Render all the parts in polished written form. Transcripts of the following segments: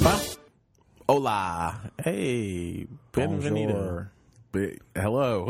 Hola. Hey, Bienvenido. Hello.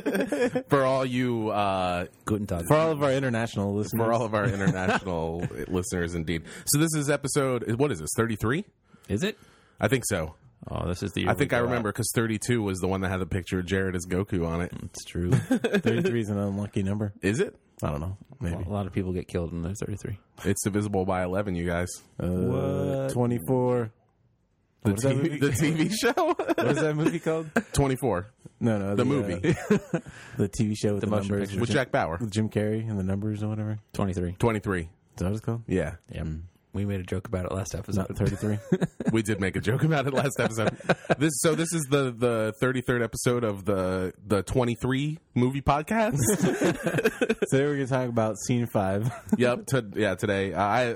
For all you Guten Tag. For all of our international listeners. For all of our international listeners, indeed. So this is episode, what is this, 33? Is it? I think so. Oh, this is the year I think I remember because 32 was the one that had the picture of Jared as Goku on it. It's true. 33 is an unlucky number. Is it? I don't know. Maybe. Well, a lot of people get killed when they're 33. It's divisible by 11, you guys. What? 24. The TV show? What is that movie called? 24. No. The movie. The TV show with the numbers. With Jack Bauer. With Jim Carrey and the numbers or whatever. 23. 23. Is that what it's called? Yeah. Yeah. We made a joke about it last episode. Not 33. We did make a joke about it last episode. This is the 33rd episode of the 23 movie podcast. Today we're going to talk about Scene 5. Yep. Today.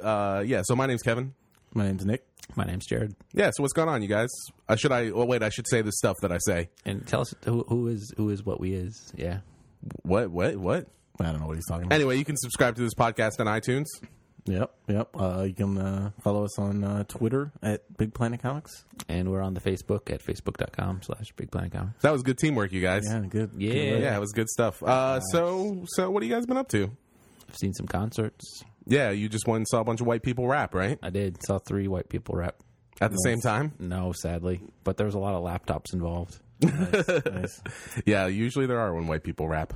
So my name's Kevin. My name's Nick. My name's Jared. Yeah. So what's going on, you guys? I should say the stuff that I say. And tell us who is what we is. Yeah. What? I don't know what he's talking about. Anyway, you can subscribe to this podcast on iTunes. Yep. You can follow us on Twitter at Big Planet Comics. And we're on the Facebook at facebook.com/Big Planet Comics. That was good teamwork, you guys. Yeah, good. Yeah. Yeah, it was good stuff. So what have you guys been up to? I've seen some concerts. Yeah, you just went and saw a bunch of white people rap, right? I did. Saw 3 white people rap. At the same time? No, sadly. But there was a lot of laptops involved. Nice. Yeah, usually there are when white people rap.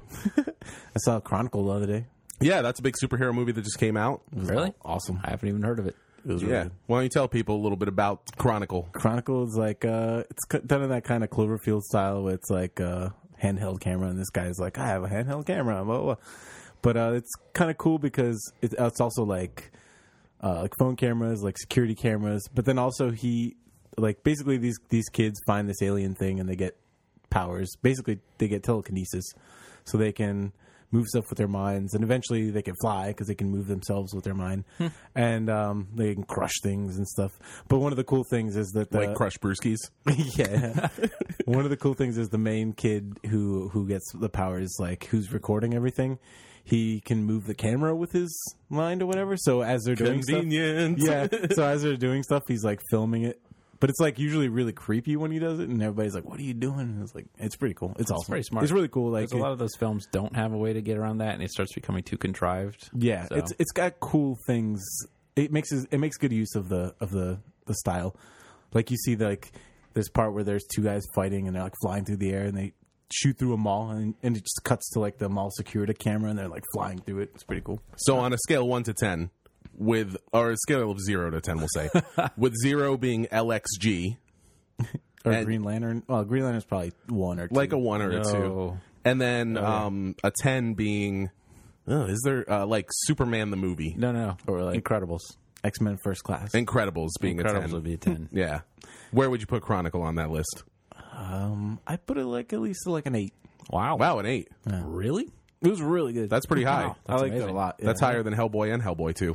I saw Chronicle the other day. Yeah, that's a big superhero movie that just came out. Really? Awesome. I haven't even heard of it. It was really good. Why don't you tell people a little bit about Chronicle? Chronicle is like, it's done in that kind of Cloverfield style where it's like a handheld camera, and this guy's like, I have a handheld camera, blah, blah. But it's kind of cool because it's also like phone cameras, like security cameras. But then also basically these kids find this alien thing and they get powers. Basically, they get telekinesis, so they can move stuff with their minds, and eventually they can fly because they can move themselves with their mind, and they can crush things and stuff. But one of the cool things is that Like crush brewskis? Yeah. One of the cool things is the main kid who gets the powers, like who's recording everything. He can move the camera with his mind or whatever. So as they're doing Convenient. stuff, so as they're doing stuff, he's like filming it. But it's like usually really creepy when he does it, and everybody's like, "What are you doing?" And it's like, it's pretty cool. It's awesome. Pretty smart. It's really cool. Like a lot of those films don't have a way to get around that, and it starts becoming too contrived. Yeah, So. it's got cool things. It makes good use of the style. Like you see this part where there's 2 guys fighting, and they're like flying through the air, and they shoot through a mall, and it just cuts to like the mall security camera, and they're like flying through it. It's pretty cool. So on a scale 1 to 10, or a scale of 0 to 10, we'll say, with 0 being LXG. Or Green Lantern. Well, Green Lantern's probably 1 or 2. Like a 1 or a 2. No. And then a 10 being, is there like Superman the movie? No. Or like Incredibles. X-Men First Class. Incredibles being a 10. Incredibles would be a 10. Yeah. Where would you put Chronicle on that list? I put it like at least like an 8. Wow, an 8. Yeah. Really? It was really good. That's pretty high. Wow. I That's liked it amazing. a lot. Yeah. That's higher than Hellboy and Hellboy 2.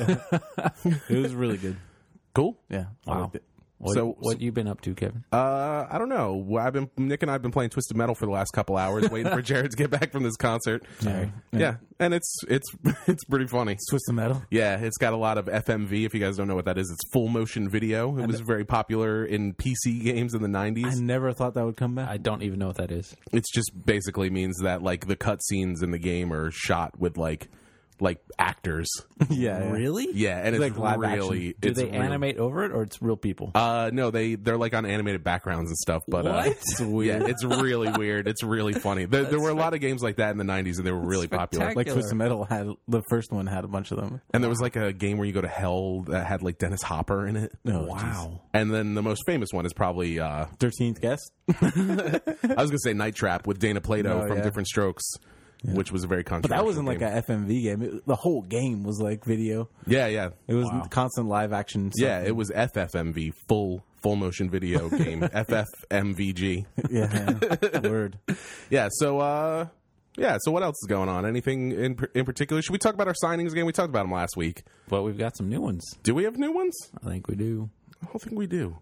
It was really good. Cool. Yeah. I Wow. liked it. What you been up to, Kevin? I don't know. Nick and I have been playing Twisted Metal for the last couple hours, waiting for Jared to get back from this concert. Sorry. Yeah, and it's pretty funny. Twisted Metal. Yeah, it's got a lot of FMV. If you guys don't know what that is, it's full motion video. It was very popular in PC games in the 90s. I never thought that would come back. I don't even know what that is. It's just basically means that like the cutscenes in the game are shot with like actors. Yeah. Really? Yeah, and it's Like live really. Do it's they really- animate over it, or it's real people? No, they're like on animated backgrounds and stuff. But What? it's weird. Yeah, it's really weird. It's really funny. There were a lot of games like that in the 90s, and they were really popular. Like Twisted Metal had the first one had a bunch of them. And there was like a game where you go to hell that had like Dennis Hopper in it. Oh, Wow. And then the most famous one is probably 13th Guest. I was gonna say Night Trap with Dana Plato Oh, from yeah. Different Strokes, which was a very But controversial. that wasn't like game. a FMV game. The whole game was like video. Yeah. It was constant live action stuff. Yeah, it was FFMV, full motion video game. FFMVG. Yeah. Word. Yeah, so so what else is going on? Anything in particular? Should we talk about our signings again? We talked about them last week. But we've got some new ones. Do we have new ones? I think we do. I don't think we do.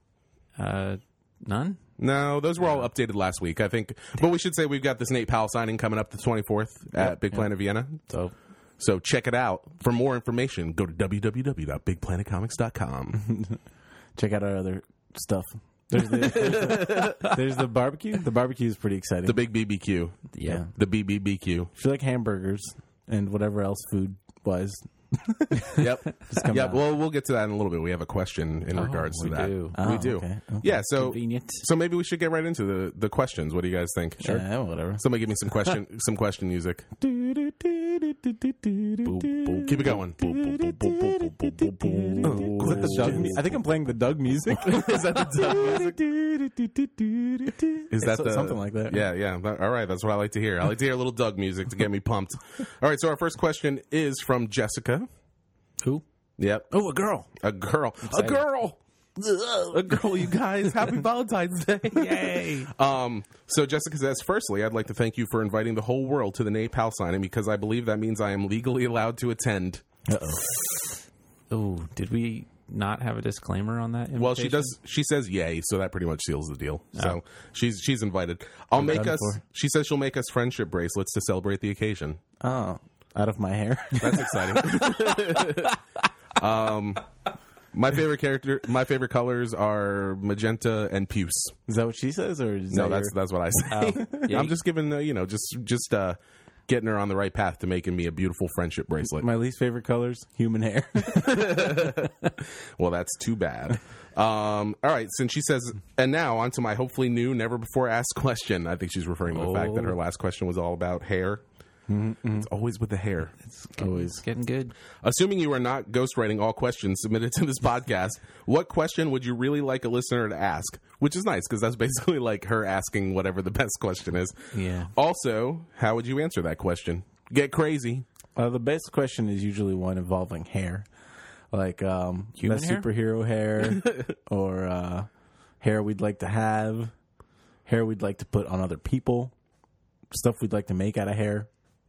None? No, those were all updated last week, I think. But we should say we've got this Nate Powell signing coming up the 24th at Big Planet Vienna. So check it out. For more information, go to www.bigplanetcomics.com. check out our other stuff. There's the barbecue. The barbecue is pretty exciting. The big BBQ. Yeah. The BBBQ. If you like hamburgers and whatever else food wise, Yep. come Yep. out. Well, we'll get to that in a little bit. We have a question in regards to we that. do. Oh, We do. okay. Yeah. So Convenient. maybe we should get right into the questions. What do you guys think? yeah, whatever. Somebody give me some question music. Keep it going. Is that the Doug? I think I'm playing the Doug music. Is that the Doug music? Is that the something like that? Yeah, yeah. All right, that's what I like to hear. I like to hear a little Doug music to get me pumped. All right, so our first question is from Jessica. Who? Yep, Oh, a girl. a girl, a girl, you guys. Happy Valentine's Day! Yay. So Jessica says, firstly, I'd like to thank you for inviting the whole world to the Napal signing because I believe that means I am legally allowed to attend. Oh, did we not have a disclaimer on that? Well, she invitation? does. She says yay, so that pretty much seals the deal. So she's invited. I'll make done us. for. She says she'll make us friendship bracelets to celebrate the occasion. Oh, out of my hair. That's exciting. My favorite colors are magenta and puce. Is that what she says, or is No, that that's what I say. Yeah. I'm just giving just getting her on the right path to making me a beautiful friendship bracelet. my least favorite colors? Human hair. Well, that's too bad. All right, since she says, and now on to my hopefully new, never before asked question. I think she's referring to the fact that her last question was all about hair. It's always with the hair. Always. It's getting good. Assuming you are not ghostwriting all questions submitted to this podcast, what question would you really like a listener to ask? Which is nice because that's basically like her asking whatever the best question is. Yeah. Also, how would you answer that question? Get crazy. The best question is usually one involving hair, like Human hair? superhero hair, or hair we'd like to have, hair we'd like to put on other people, stuff we'd like to make out of hair,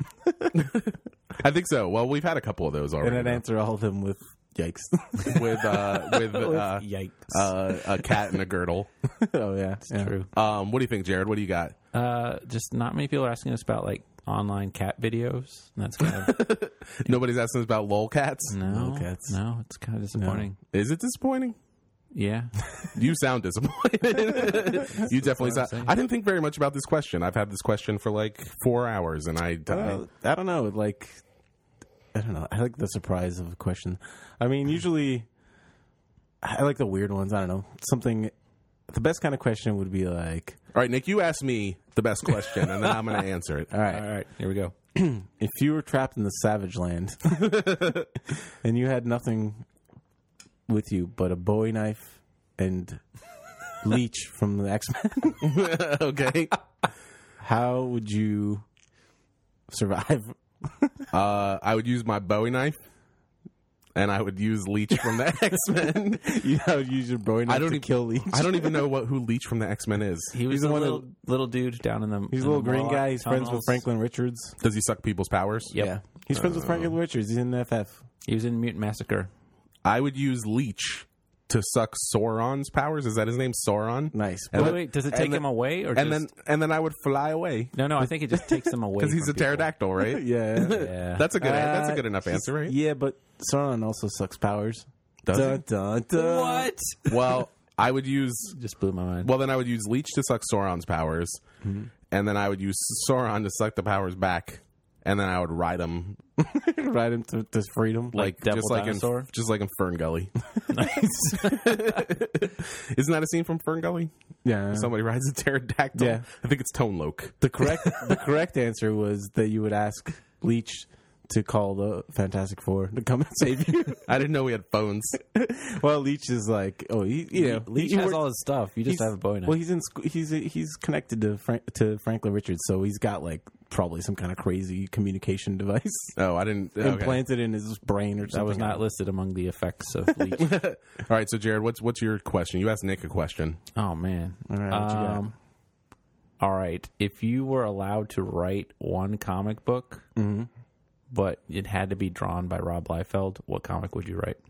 I think so. Well, we've had a couple of those already. and I'd answer all of them with yikes. with Yikes. a cat and a girdle. Oh yeah, yeah. True. What do you think, Jared? What do you got? Just not many people are asking us about like online cat videos. And that's kind of Nobody's asking us about lolcats. no, cats. no. It's kind of disappointing. Is it disappointing? Yeah. You sound disappointed. You definitely sound. saying. I didn't think very much about this question. I've had this question for like 4 hours, and I I don't know. Like, I don't know. I like the surprise of a question. I mean, usually, I like the weird ones. I don't know. Something. The best kind of question would be like, all right, Nick, you ask me the best question, and then I'm going to answer it. all right, All right. Here we go. if you were trapped in the Savage Land and you had nothing with you but a Bowie knife and Leech from the X-Men, Okay. how would you survive? I would use my Bowie knife, and I would use Leech from the X-Men. You would use your Bowie knife to kill Leech. I don't even know who Leech from the X-Men is. He was He's the the one little dude down in the. He's in a little the green Moloch guy. He's friends with tunnels. Franklin Richards. Does he suck people's powers? Yep. Yeah. He's friends with Franklin Richards. He's in the FF. He was in Mutant Massacre. I would use Leech to suck Sauron's powers. Is that his name, Sauron? Nice. And Wait, then- wait, does it and take then- him away or And just... then I would fly away No, I think it just takes him away because he's a from people. pterodactyl, right? Yeah. Yeah. That's a good enough answer, right? Yeah, but Sauron also sucks powers. Does Dun, dun, dun. What? Well, I would use. Just blew my mind. Well, then I would use Leech to suck Sauron's powers, Mm-hmm. and then I would use Sauron to suck the powers back, and then I would ride him Ride him to freedom. like Devil just like Dinosaur? in Fern Gully. Isn't that a scene from Fern Gully? Yeah. Somebody rides a pterodactyl. Yeah. I think it's Tone Loc. The correct answer was that you would ask Leech to call the Fantastic Four to come and save you. I didn't know we had phones. Well, Leech is like, Leech he has worked- all his stuff. You just he's- have a Bowie knife. Well, he's connected to Franklin Richards, so he's got like probably some kind of crazy communication device Oh, I didn't. Okay. implanted in his brain or something. that was not listed among the effects of Leech. All right, so Jared, what's your question? You asked Nick a question. Oh, man. All right, what you got? All right. If you were allowed to write one comic book, but it had to be drawn by Rob Liefeld, what comic would you write?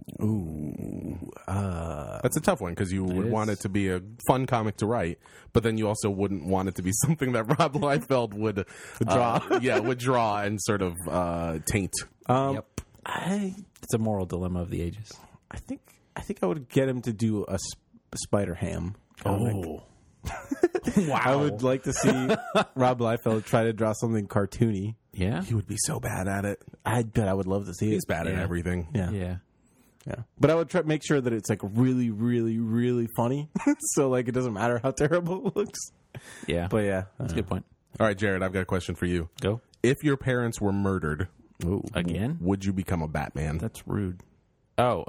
That's a tough one because you would is. want it to be a fun comic to write, but then you also wouldn't want it to be something that Rob Liefeld would draw. Would draw and sort of taint. Yep. I It's a moral dilemma of the ages. I think I would get him to do a Spider Ham comic. Oh, I would like to see Rob Liefeld try to draw something cartoony. yeah, He would be so bad at it. I bet I would love to see it. He's bad at Yeah. everything. Yeah. yeah. But I would try make sure that it's like really, really, really funny. So like it doesn't matter how terrible it looks. Yeah. But yeah, That's a good point. All right, Jared, I've got a question for you. Go If your parents were murdered, again. would you become a Batman? That's rude. Oh,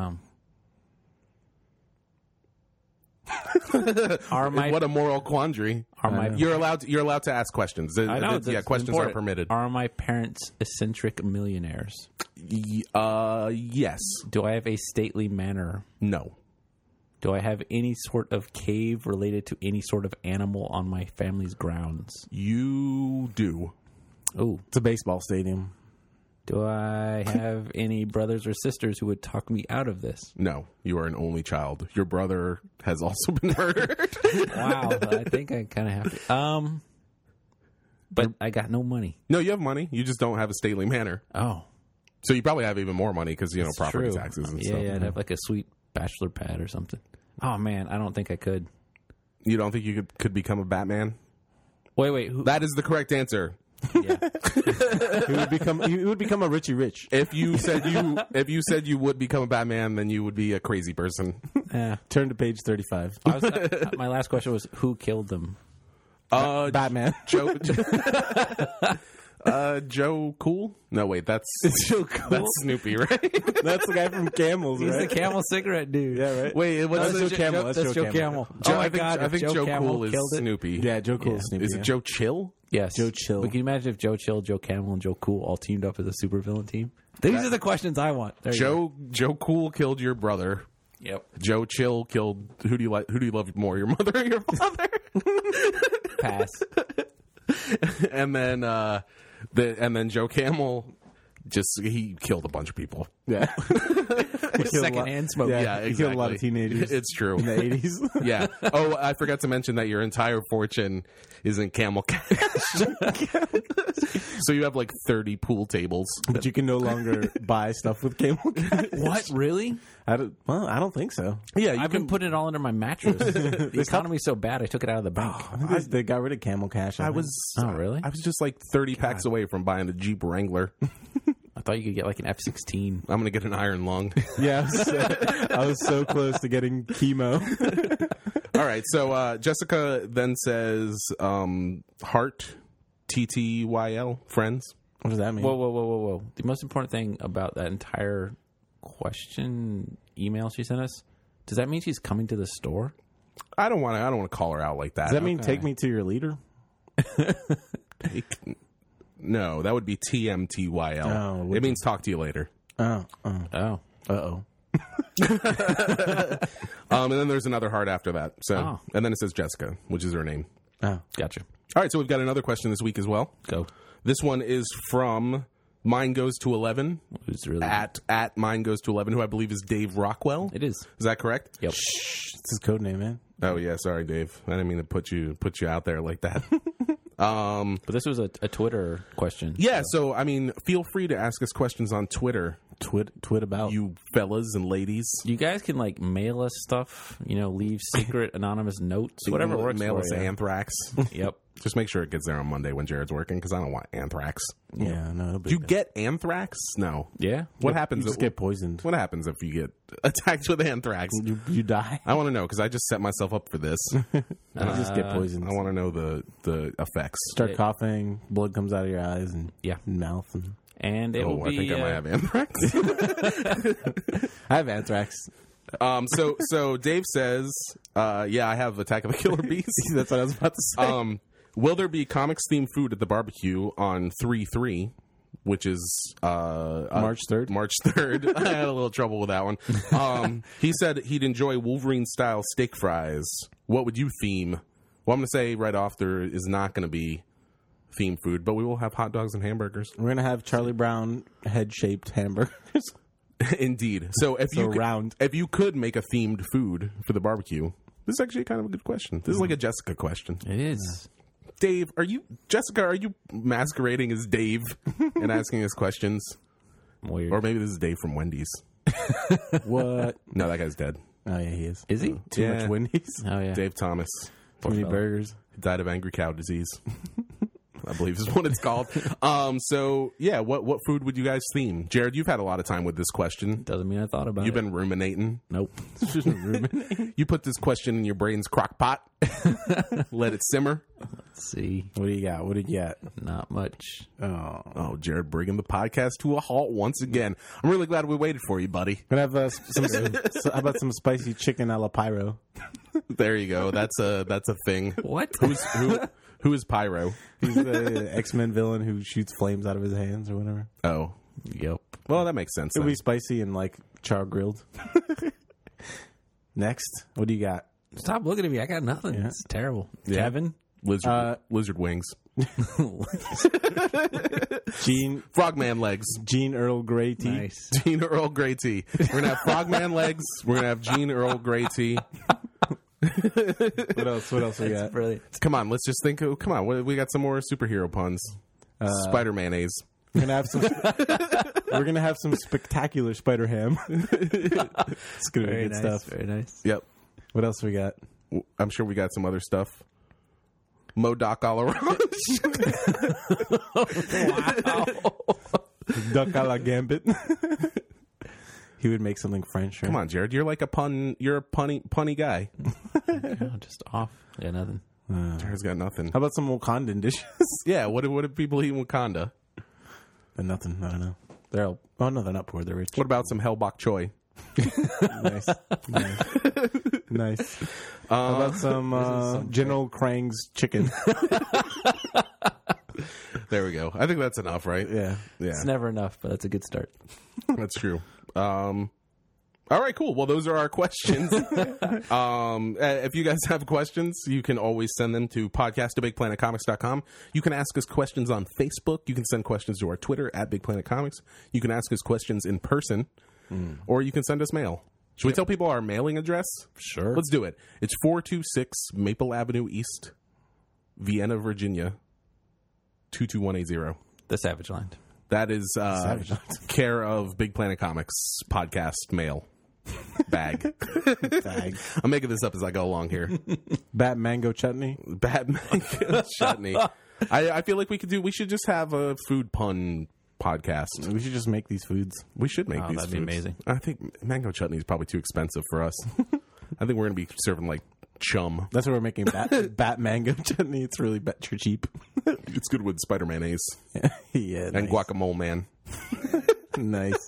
are my What a moral quandary. are my You're allowed to ask questions. I know, Yeah, that's questions important. are permitted. Are my parents eccentric millionaires? Yes. Do I have a stately manner? No. Do I have any sort of cave related to any sort of animal on my family's grounds? You do. Oh, it's a baseball stadium. do I have any brothers or sisters who would talk me out of this? No. You are an only child. Your brother has also been murdered. Wow, I think I kind of have to. But I got no money. No, you have money. You just don't have a stately manner. Oh, So you probably have even more money because, property true. taxes and yeah, stuff. Yeah, I'd have like a sweet bachelor pad or something. Oh man, I don't think I could. You don't think you could become a Batman? Wait, who? That is the correct answer. Yeah. You would become a Richie Rich. If you said you would become a Batman, then you would be a crazy person. Yeah. Turn to page 35. My last question was, who killed them? Batman. Joe. Joe Cool? No, wait, that's Joe Cool? that's Snoopy, right? That's the guy from Camels, He's right? the Camel cigarette dude. Yeah, right. Wait, what's That's Joe Camel. That's Joe Camel. Joe, Oh my I think, God! I think if Joe Camel Cool is killed it. Snoopy. Yeah, Joe Cool. Yeah. is Snoopy, Is it yeah. Joe Chill? Yes, Joe Chill. But can you imagine if Joe Chill, Joe Camel, and Joe Cool all teamed up as a supervillain team? These are the questions I want. There you go. Joe Cool killed your brother. Yep. Joe Chill killed who do you love more, your mother or your father? Pass. and then Joe Camel he killed a bunch of people. Yeah. Secondhand smoke. Yeah, He killed a lot of teenagers. It's true. in the 80s. Yeah. Oh, I forgot to mention that your entire fortune is in camel cash. So you have like 30 pool tables. But you can no longer buy stuff with Camel Cash. What? Really? I don't think so. Yeah, I've been putting it all under my mattress. The economy's so bad, I took it out of the bank. They got rid of Camel Cash. I think. was. Oh, really? I was just like 30 packs away from buying a Jeep Wrangler. I thought you could get like an F-16. I'm gonna get an iron lung. Yeah, I was so close to getting chemo. All right. So Jessica then says, "Heart, TTYL, friends." What does that mean? Whoa. The most important thing about that entire question email she sent us, does that mean she's coming to the store? I don't want to call her out like that. Does that mean take me to your leader? No, that would be TMTYL. Oh, it means talk to you later. Oh. Uh-oh. And then there's another heart after that. So, Oh. and then it says Jessica, which is her name. Oh. Gotcha. All right, so we've got another question this week as well. Go. This one is from Mine Goes to 11 Who's really at Mine Goes to 11, who I believe is Dave Rockwell. It is. Is that correct? Yep. It's his code name, man. Oh yeah, sorry, Dave. I didn't mean to put you out there like that. But this was a Twitter question. Yeah, so I mean, feel free to ask us questions on Twitter, Twit about. you fellas and ladies. You guys can like mail us stuff, leave secret anonymous notes, whatever works Mail for us you. anthrax. Yep. Just make sure it gets there on Monday when Jared's working, because I don't want anthrax. Yeah, no. It'll be Do you good. get anthrax? No. Yeah. What happens? You just get poisoned. What happens if you get attacked with anthrax? You die. I want to know, because I just set myself up for this. You just get poisoned. I want to know the effects. Start coughing, blood comes out of your eyes and Yeah. mouth. And And it will I be. think I might have anthrax. I have anthrax. So Dave says, yeah, I have Attack of the Killer Bees. That's what I was about to say. Will there be comics themed food at the barbecue on 3/3, which is March 3rd? March 3rd. I had a little trouble with that one. He said he'd enjoy Wolverine style steak fries. What would you theme? Well, I'm going to say right off, there is not going to be themed food, but we will have hot dogs and hamburgers. We're going to have Charlie Brown head-shaped hamburgers. Indeed. So if round. if you could make a themed food for the barbecue, this is actually kind of a good question. This is like a Jessica question. It is. Dave, Jessica, are you masquerading as Dave and asking us questions? Weird. Or maybe this is Dave from Wendy's. What? No, that guy's dead. Oh yeah, he is. Is he? Too Yeah. much Wendy's. Oh yeah. Dave Thomas. Too many burgers. He died of angry cow disease. I believe is what it's called. So yeah, what food would you guys theme? Jared, you've had a lot of time with this question. Doesn't mean I thought about You've it. been ruminating. Nope. You put this question in your brain's crock pot. Let it simmer. Let's see. What do you got? What did you get? Not much. Oh, Jared bringing the podcast to a halt once again. I'm really glad we waited for you, buddy. Gonna have how about some spicy chicken a la pyro? There you go. That's a thing. What? Who is Pyro? He's the X-Men villain who shoots flames out of his hands or whatever. Oh, Yep. well, that makes sense. It'll Then. be spicy and like char grilled. Next, what do you got? Stop looking at me. I got nothing. Yeah. It's terrible. Yeah. Kevin? Lizard wings, Gene frogman legs, Earl Grey tea. Nice. Gene Earl Grey tea. We're gonna have frogman legs. We're gonna have Gene Earl Grey tea. What else? What else we got? Brilliant. Come on, let's just think. Come on, we got some more superhero puns. Spider mayonnaise. We're gonna have some. We're gonna have some spectacular spider ham. It's gonna be Very good nice. stuff. Very nice. Yep. What else we got? I'm sure we got some other stuff. Modoc all around. Duck a la gambit. He would make something French. Right? Come on, Jared. You're like a punny guy. Oh, just off. Yeah, nothing. Jared's got nothing. How about some Wakandan dishes? Yeah, what do people eat in Wakanda? Nothing. I don't know. They're all. Oh no, they're not poor. They're rich. What about some hell bok choy? Nice. Nice. How about some General Krang's chicken? There we go. I think that's enough, right? Yeah. Yeah, It's never enough, but that's a good start. that's true. All right, cool. Well, those are our questions. If you guys have questions, you can always send them to podcast@bigplanetcomics.com. You can ask us questions on Facebook. You can send questions to our Twitter @BigPlanetComics. You can ask us questions in person, or you can send us mail. Should we tell people our mailing address? Sure. Let's do it. It's 426 Maple Avenue East, Vienna, Virginia, 22180. The Savage Land. That is Savage. care of Big Planet Comics podcast mail bag. Bag. I'm making this up as I go along here. Bat mango chutney. Batman chutney. I feel like we should just have a food pun podcast. We should just make these foods. We should make these that'd be foods. amazing. I think mango chutney is probably too expensive for us. I think we're going to be serving like chum. That's what we're making. Bat mango chutney. It's really cheap. It's good with spider mayonnaise Yeah. and guacamole, man. Nice.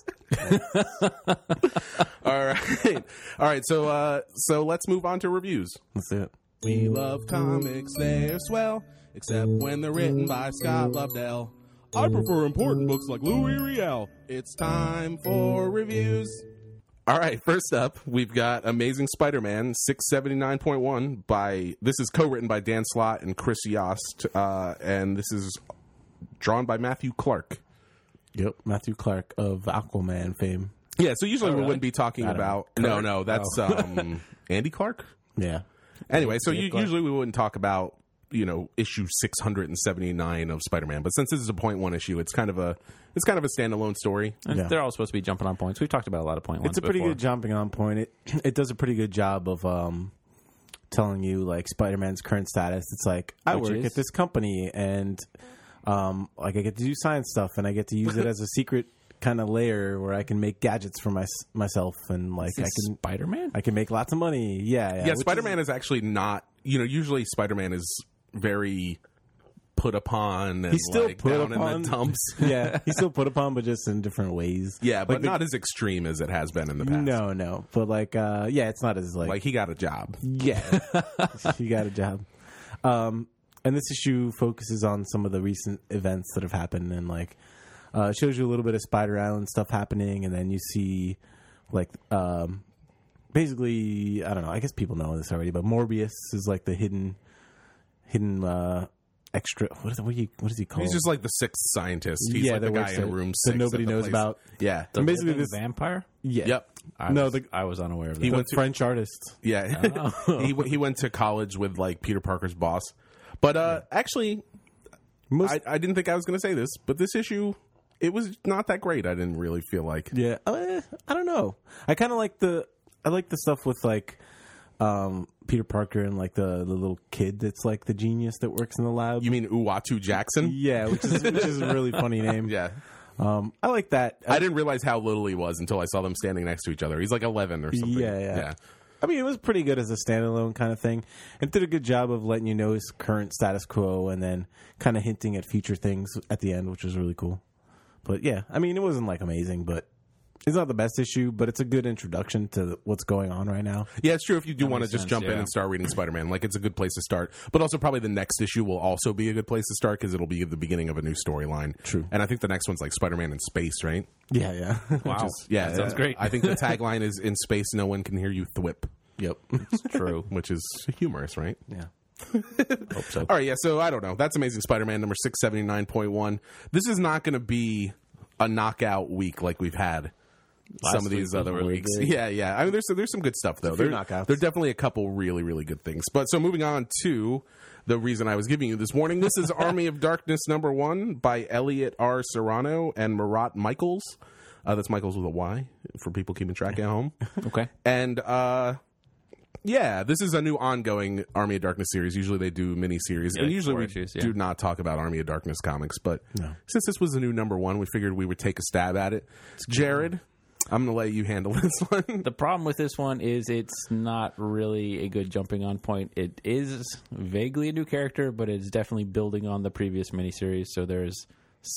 All right. So let's move on to reviews. Let's do it. We love comics, they're swell, except when they're written by Scott Lobdell. I prefer important books like Louis Riel. It's time for reviews. All right, first up, we've got Amazing Spider-Man 679.1 this is co-written by Dan Slott and Chris Yost, and this is drawn by Matthew Clark. Yep. Matthew Clark of Aquaman fame. Yeah, so usually we wouldn't be talking I don't about... know. No, that's Andy Clark? Yeah. Anyway, so Yeah, Clark. usually we wouldn't talk about, issue 679 of Spider-Man, but since this is a point one issue, it's kind of a standalone story. And Yeah. they're all supposed to be jumping on points. We've talked about a lot of point ones It's a pretty before. good jumping on point. It does a pretty good job of telling you like Spider-Man's current status. It's like I Which work is? at this company and like I get to do science stuff and I get to use it as a secret kind of layer where I can make gadgets for myself and like Is Spider-Man? I can make lots of money. Yeah. Yeah, which Spider-Man is actually not, usually Spider-Man is very put upon and He's still like put down upon. in the dumps. Yeah, he's still put upon, but just in different ways. Yeah, but Like not as extreme as it has been in the past. No, but like, yeah, it's not as Like he got a job. yeah, he got a job. And this issue focuses on some of the recent events that have happened, and like shows you a little bit of Spider Island stuff happening, and then you see like basically, I don't know. I guess people know this already, but Morbius is like the hidden extra. What is he called? He's just like the sixth scientist. He's like the that guy works in at- room that 6 nobody at the knows place. about. Yeah. And basically Living this vampire? yeah. Yep. I was unaware of that. He The went to- French artist. Yeah. he went to college with like Peter Parker's boss. But actually, Most I didn't think I was going to say this, but this issue it was not that great. I didn't really feel like. Yeah, I don't know. I kind of like the stuff with like Peter Parker and like the little kid that's like the genius that works in the lab. You mean Uatu Jackson? Yeah, which is a really funny name. Yeah. I like that. I didn't realize how little he was until I saw them standing next to each other. He's like 11 or something. Yeah. I mean, it was pretty good as a standalone kind of thing. It did a good job of letting you know his current status quo and then kind of hinting at future things at the end, which was really cool. But yeah, I mean, it wasn't like amazing, but it's not the best issue, but it's a good introduction to what's going on right now. Yeah, it's true if you do want to makes just sense, jump in yeah. and start reading Spider-Man. Like, it's a good place to start. But also probably the next issue will also be a good place to start because it'll be the beginning of a new storyline. True. And I think the next one's like Spider-Man in space, right? Yeah. Wow. Yeah. That sounds great. I think the tagline is "In space, no one can hear you thwip." Yep. It's true. Which is humorous, right? Yeah. Hope so. All right, yeah, so I don't know. That's Amazing Spider-Man number 679.1. This is not going to be a knockout week like we've had some of these week was other really weeks. big. Yeah. I mean, there's some good stuff, though. few There are knockouts. definitely a couple really, really good things. But so moving on to the reason I was giving you this warning. This is Army of Darkness number 1 by Elliot R. Serrano and Marat Michaels. That's Michaels with a Y for people keeping track at home. Okay. And yeah, this is a new ongoing Army of Darkness series. Usually they do miniseries. Yeah, And like usually 4 we issues, yeah. do not talk about Army of Darkness comics. But No. since this was a new number 1, we figured we would take a stab at it. Jared, I'm going to let you handle this one. The problem with this one is it's not really a good jumping on point. It is vaguely a new character, but it's definitely building on the previous miniseries. So there's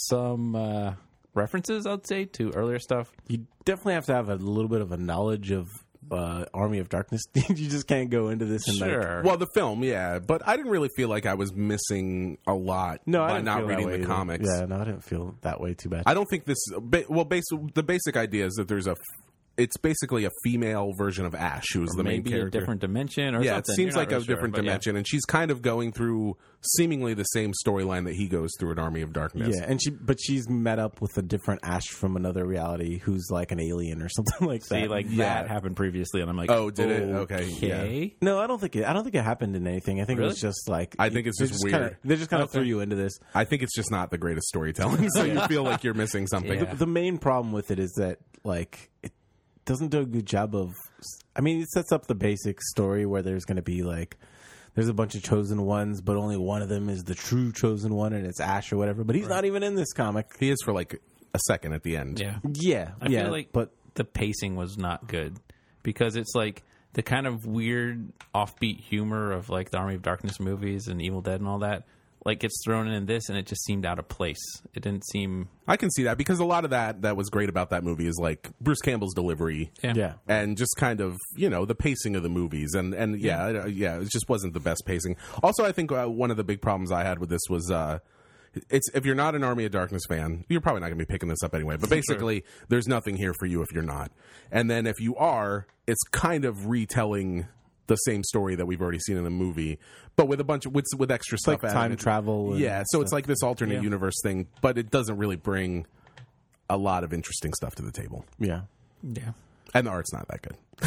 some references, I'd say, to earlier stuff. You definitely have to have a little bit of a knowledge of Army of Darkness. You just can't go into this and Sure. Well, the film, yeah. But I didn't really feel like I was missing a lot No, I by didn't not feel that reading way the either. comics. Yeah, no, I didn't feel that way too bad. I don't think this. The basic idea is that it's basically a female version of Ash, who is the main Maybe character. a different dimension or Yeah, something. it seems You're not like a really sure, different but yeah. dimension, and she's kind of going through seemingly the same storyline that he goes through in Army of Darkness. Yeah, and she's met up with a different Ash from another reality who's like an alien or something like that. See, like Yeah. that happened previously, and I'm like, Oh, did it? Okay, Okay. No, I don't think it happened in anything. I think it was Really? just like I think it's they just kinda- weird. they just kind of Okay. threw you into this. I think it's just not the greatest storytelling, so you feel like you're missing something. Yeah. The main problem with it is that like it doesn't do a good job of. I mean, it sets up the basic story where there's going to be like there's a bunch of chosen ones, but only one of them is the true chosen one, and it's Ash or whatever. But he's not even in this comic. He is for like a second at the end. Yeah. Yeah, I feel like the pacing was not good because it's like the kind of weird offbeat humor of like the Army of Darkness movies and Evil Dead and all that. Like gets thrown in this, and it just seemed out of place. It didn't seem. I can see that because a lot of that was great about that movie is like Bruce Campbell's delivery. yeah. And just kind of, the pacing of the movies. And it just wasn't the best pacing. Also, I think one of the big problems I had with this was it's if you're not an Army of Darkness fan, you're probably not going to be picking this up anyway. But basically, there's nothing here for you if you're not. And then if you are, it's kind of retelling the same story that we've already seen in the movie, but with a bunch of with extra stuff. like time travel. And Yeah, so it's like this alternate Yeah. universe thing, but it doesn't really bring a lot of interesting stuff to the table. yeah. Yeah. And the art's not that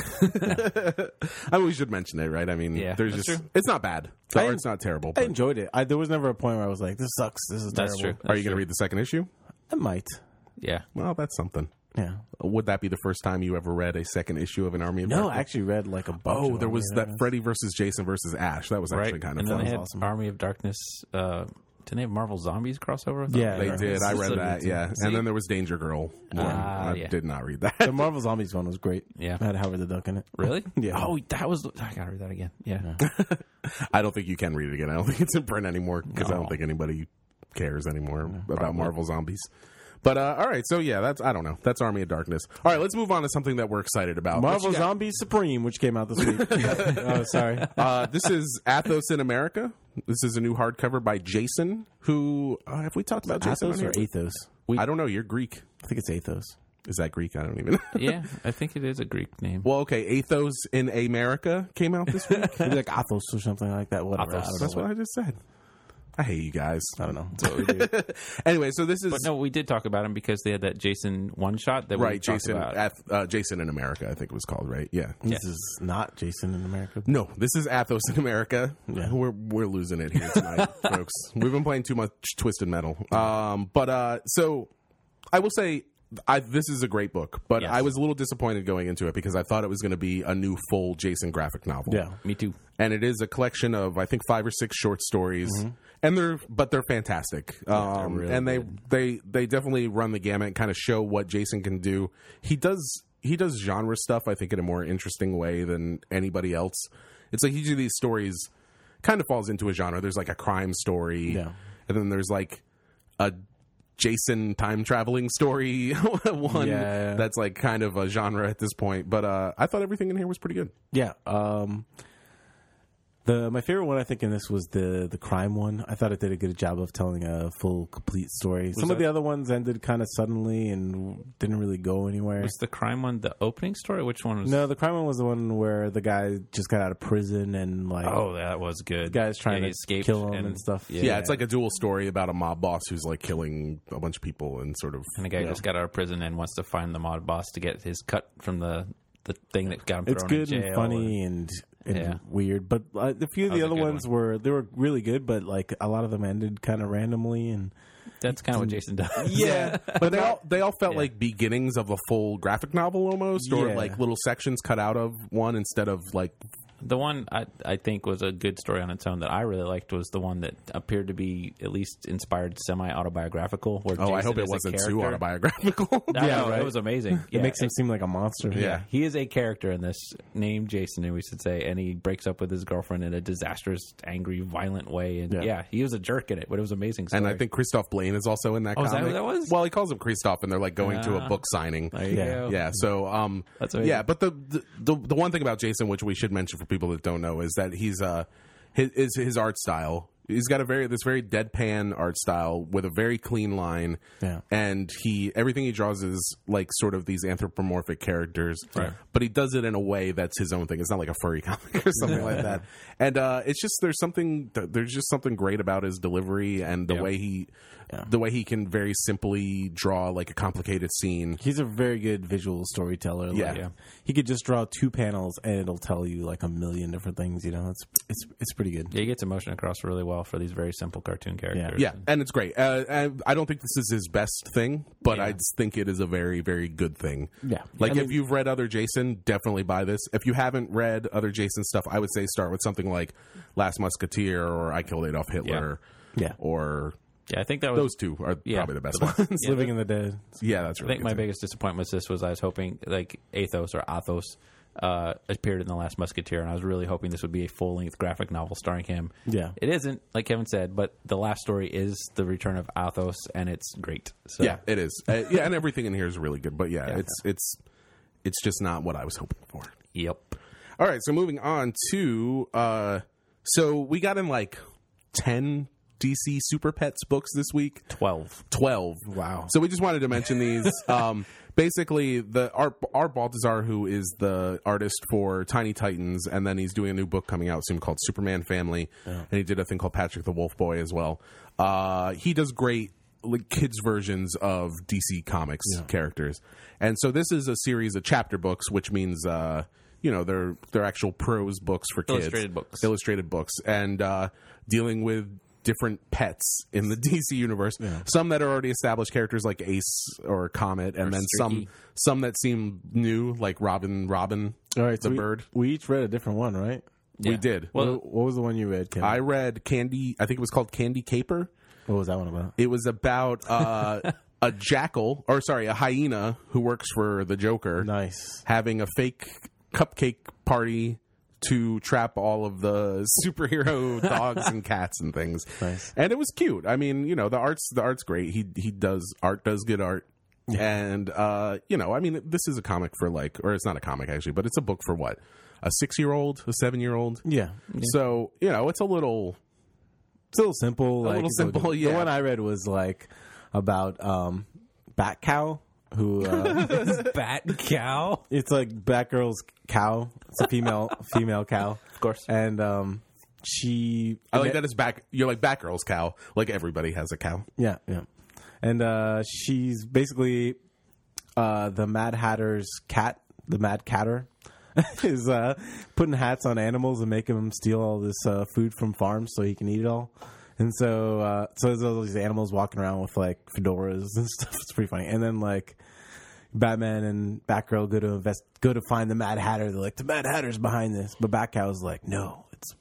good. I mean, we should mention it, right? I mean, Yeah, there's that's just true. it's not bad. The I- art's not terrible. I But enjoyed it. There was never a point where I was like, "This sucks. This is That's terrible." true. are you going to read the second issue? I might. Yeah. Well, that's something. Yeah. Would that be the first time you ever read a second issue of an Army of No, I Darkness? actually read like a bunch. Oh, of there was Army of that Darkness. Freddy versus Jason versus Ash. That was actually Right. kind of And then fun. they had awesome. Army of Darkness. Didn't they have Marvel Zombies crossover? with Yeah, that? They right. did. I It's read so that. good. Yeah, See? and then there was Danger Girl. one. I yeah. did not read that. The Marvel Zombies one was great. Yeah. I had Howard the Duck in it. Really? Yeah. Oh, that was. I gotta read that again. Yeah. I don't think you can read it again. I don't think it's in print anymore because I No. don't think anybody cares anymore about Marvel Zombies. But all right, so yeah, I don't know. That's Army of Darkness. All right, let's move on to something that we're excited about. Marvel What you got? Zombies Supreme, which came out this week. Oh, sorry. This is Athos in America. This is a new hardcover by Jason. Who have we talked about? Jason Athos on or here? Athos? I don't know. You're Greek. I think it's Athos. Is that Greek? I don't even. Yeah, I think it is a Greek name. Well, okay. Athos in America came out this week. Maybe like Athos or something like that. Whatever. Athos. I don't That's know. what I just said. I hate you guys. I don't know. That's what we do. Anyway, so this is But no, we did talk about him because they had that Jason one shot that we right. talked Jason, about. Jason in America, I think it was called. Right? Yeah. This is not Jason in America. No, this is Athos in America. Yeah. We're losing it here tonight, folks. We've been playing too much Twisted Metal. So I will say, this is a great book, but Yes. I was a little disappointed going into it because I thought it was going to be a new full Jason graphic novel. Yeah. Me too. And it is a collection of, I think, 5 or 6 short stories, and they're fantastic. really and they definitely run the gamut, kind of show what Jason can do. He does genre stuff, I think, in a more interesting way than anybody else. It's like each of these stories kind of falls into a genre. There's like a crime story, Yeah. and then there's like a Jason time traveling story one Yeah. that's like kind of a genre at this point. But I thought everything in here was pretty good. Yeah. My favorite one, I think, in this was the crime one. I thought it did a good job of telling a full, complete story. Some of the other ones ended kind of suddenly and didn't really go anywhere. Was the crime one the opening story? Which one was? No, the crime one was the one where the guy just got out of prison and like Oh, that was good. the guy's trying he to escaped kill him and stuff. Yeah, it's like a dual story about a mob boss who's like killing a bunch of people and sort of. And the guy just got out of prison and wants to find the mob boss to get his cut from the thing that got him It's thrown good in jail. and funny and Yeah. weird, but a few of That was the a other good ones were really good, but like a lot of them ended kind of randomly and That's kind of what Jason does. yeah, But they all felt like beginnings of a full graphic novel almost, or Yeah. like little sections cut out of one instead of like. The one I think was a good story on its own that I really liked was the one that appeared to be at least inspired semi-autobiographical. Where Oh, I Jason hope it is a wasn't too character. autobiographical. I Yeah, know, right. It was amazing. it makes him seem like a monster. Yeah. He is a character in this named Jason, and we should say, and he breaks up with his girlfriend in a disastrous, angry, violent way. And Yeah. he was a jerk in it, but it was amazing. Story. And I think Christoph Blaine is also in that Oh, is comic. that who that was? Well, he calls him Christoph, and they're like going to a book signing. There you Yeah. go. Yeah, so That's amazing. yeah, but the one thing about Jason, which we should mention for people that don't know, is that he's his art style. He's got this very deadpan art style with a very clean line, Yeah. and everything he draws is like sort of these anthropomorphic characters, Right. but he does it in a way that's his own thing. It's not like a furry comic or something like that. And it's just there's just something great about his delivery and the way he can very simply draw like a complicated scene. He's a very good visual storyteller. Like, Yeah. he could just draw 2 panels and it'll tell you like a million different things. You know, it's pretty good. Yeah, he gets emotion across really well for these very simple cartoon characters. Yeah, and it's great. And I don't think this is his best thing, but Yeah. I just think it is a very, very good thing. Yeah. Like, I if mean- you've read other Jason, definitely buy this. If you haven't read other Jason stuff, I would say start with something like Last Musketeer or I Killed Adolf Hitler. Yeah. Or Yeah, I think that was. those two are probably the best ones. Living in the Dead. Yeah, that's I really think good my too. biggest disappointment with this was I was hoping like Athos or Athos appeared in The Last Musketeer, and I was really hoping this would be a full-length graphic novel starring him. Yeah. It isn't, like Kevin said, but the last story is the return of Athos, and it's great. So, Yeah, it is. Yeah, and everything in here is really good. But yeah, it's just not what I was hoping for. Yep. All right, so moving on to so we got in like 10 DC Super Pets books this week. 12. 12. Wow. So we just wanted to mention these. Basically, Art Baltazar, who is the artist for Tiny Titans, and then he's doing a new book coming out soon called Superman Family, and he did a thing called Patrick the Wolf Boy as well. He does great like kids versions of DC Comics characters, and so this is a series of chapter books, which means they're actual prose books for kids, illustrated books, and dealing with different pets in the DC universe. Some that are already established characters like Ace or Comet, and then Streaky. some that seem new like Robin, All right. the So bird. we each read a different one, right? We did. Well, What was the one you read, Kevin? I read Candy. I think it was called Candy Caper. What was that one about? It was about a hyena who works for the Joker, Nice. having a fake cupcake party to trap all of the superhero dogs and cats and things. Nice. And it was cute. I mean, the art's great. He does good art. And I mean, this is a comic for or it's not a comic actually, but it's a book for what? A 6-year-old, a 7-year-old. Yeah. So, it's a little simple. little simple, The yeah. one I read was like about Bat Cow, who Bat Cow? it's like Batgirl's cow. It's a female cow, Of course. and she. I like that it's back. You're like Batgirl's cow. Like everybody has a cow. Yeah, yeah. And she's basically the Mad Hatter's cat, the Mad Catter, is putting hats on animals and making them steal all this food from farms so he can eat it all. And so there's all these animals walking around with like fedoras and stuff. It's pretty funny. And then like Batman and Batgirl go to find the Mad Hatter. They're like, the Mad Hatter's behind this, but Batcow's like, no, it's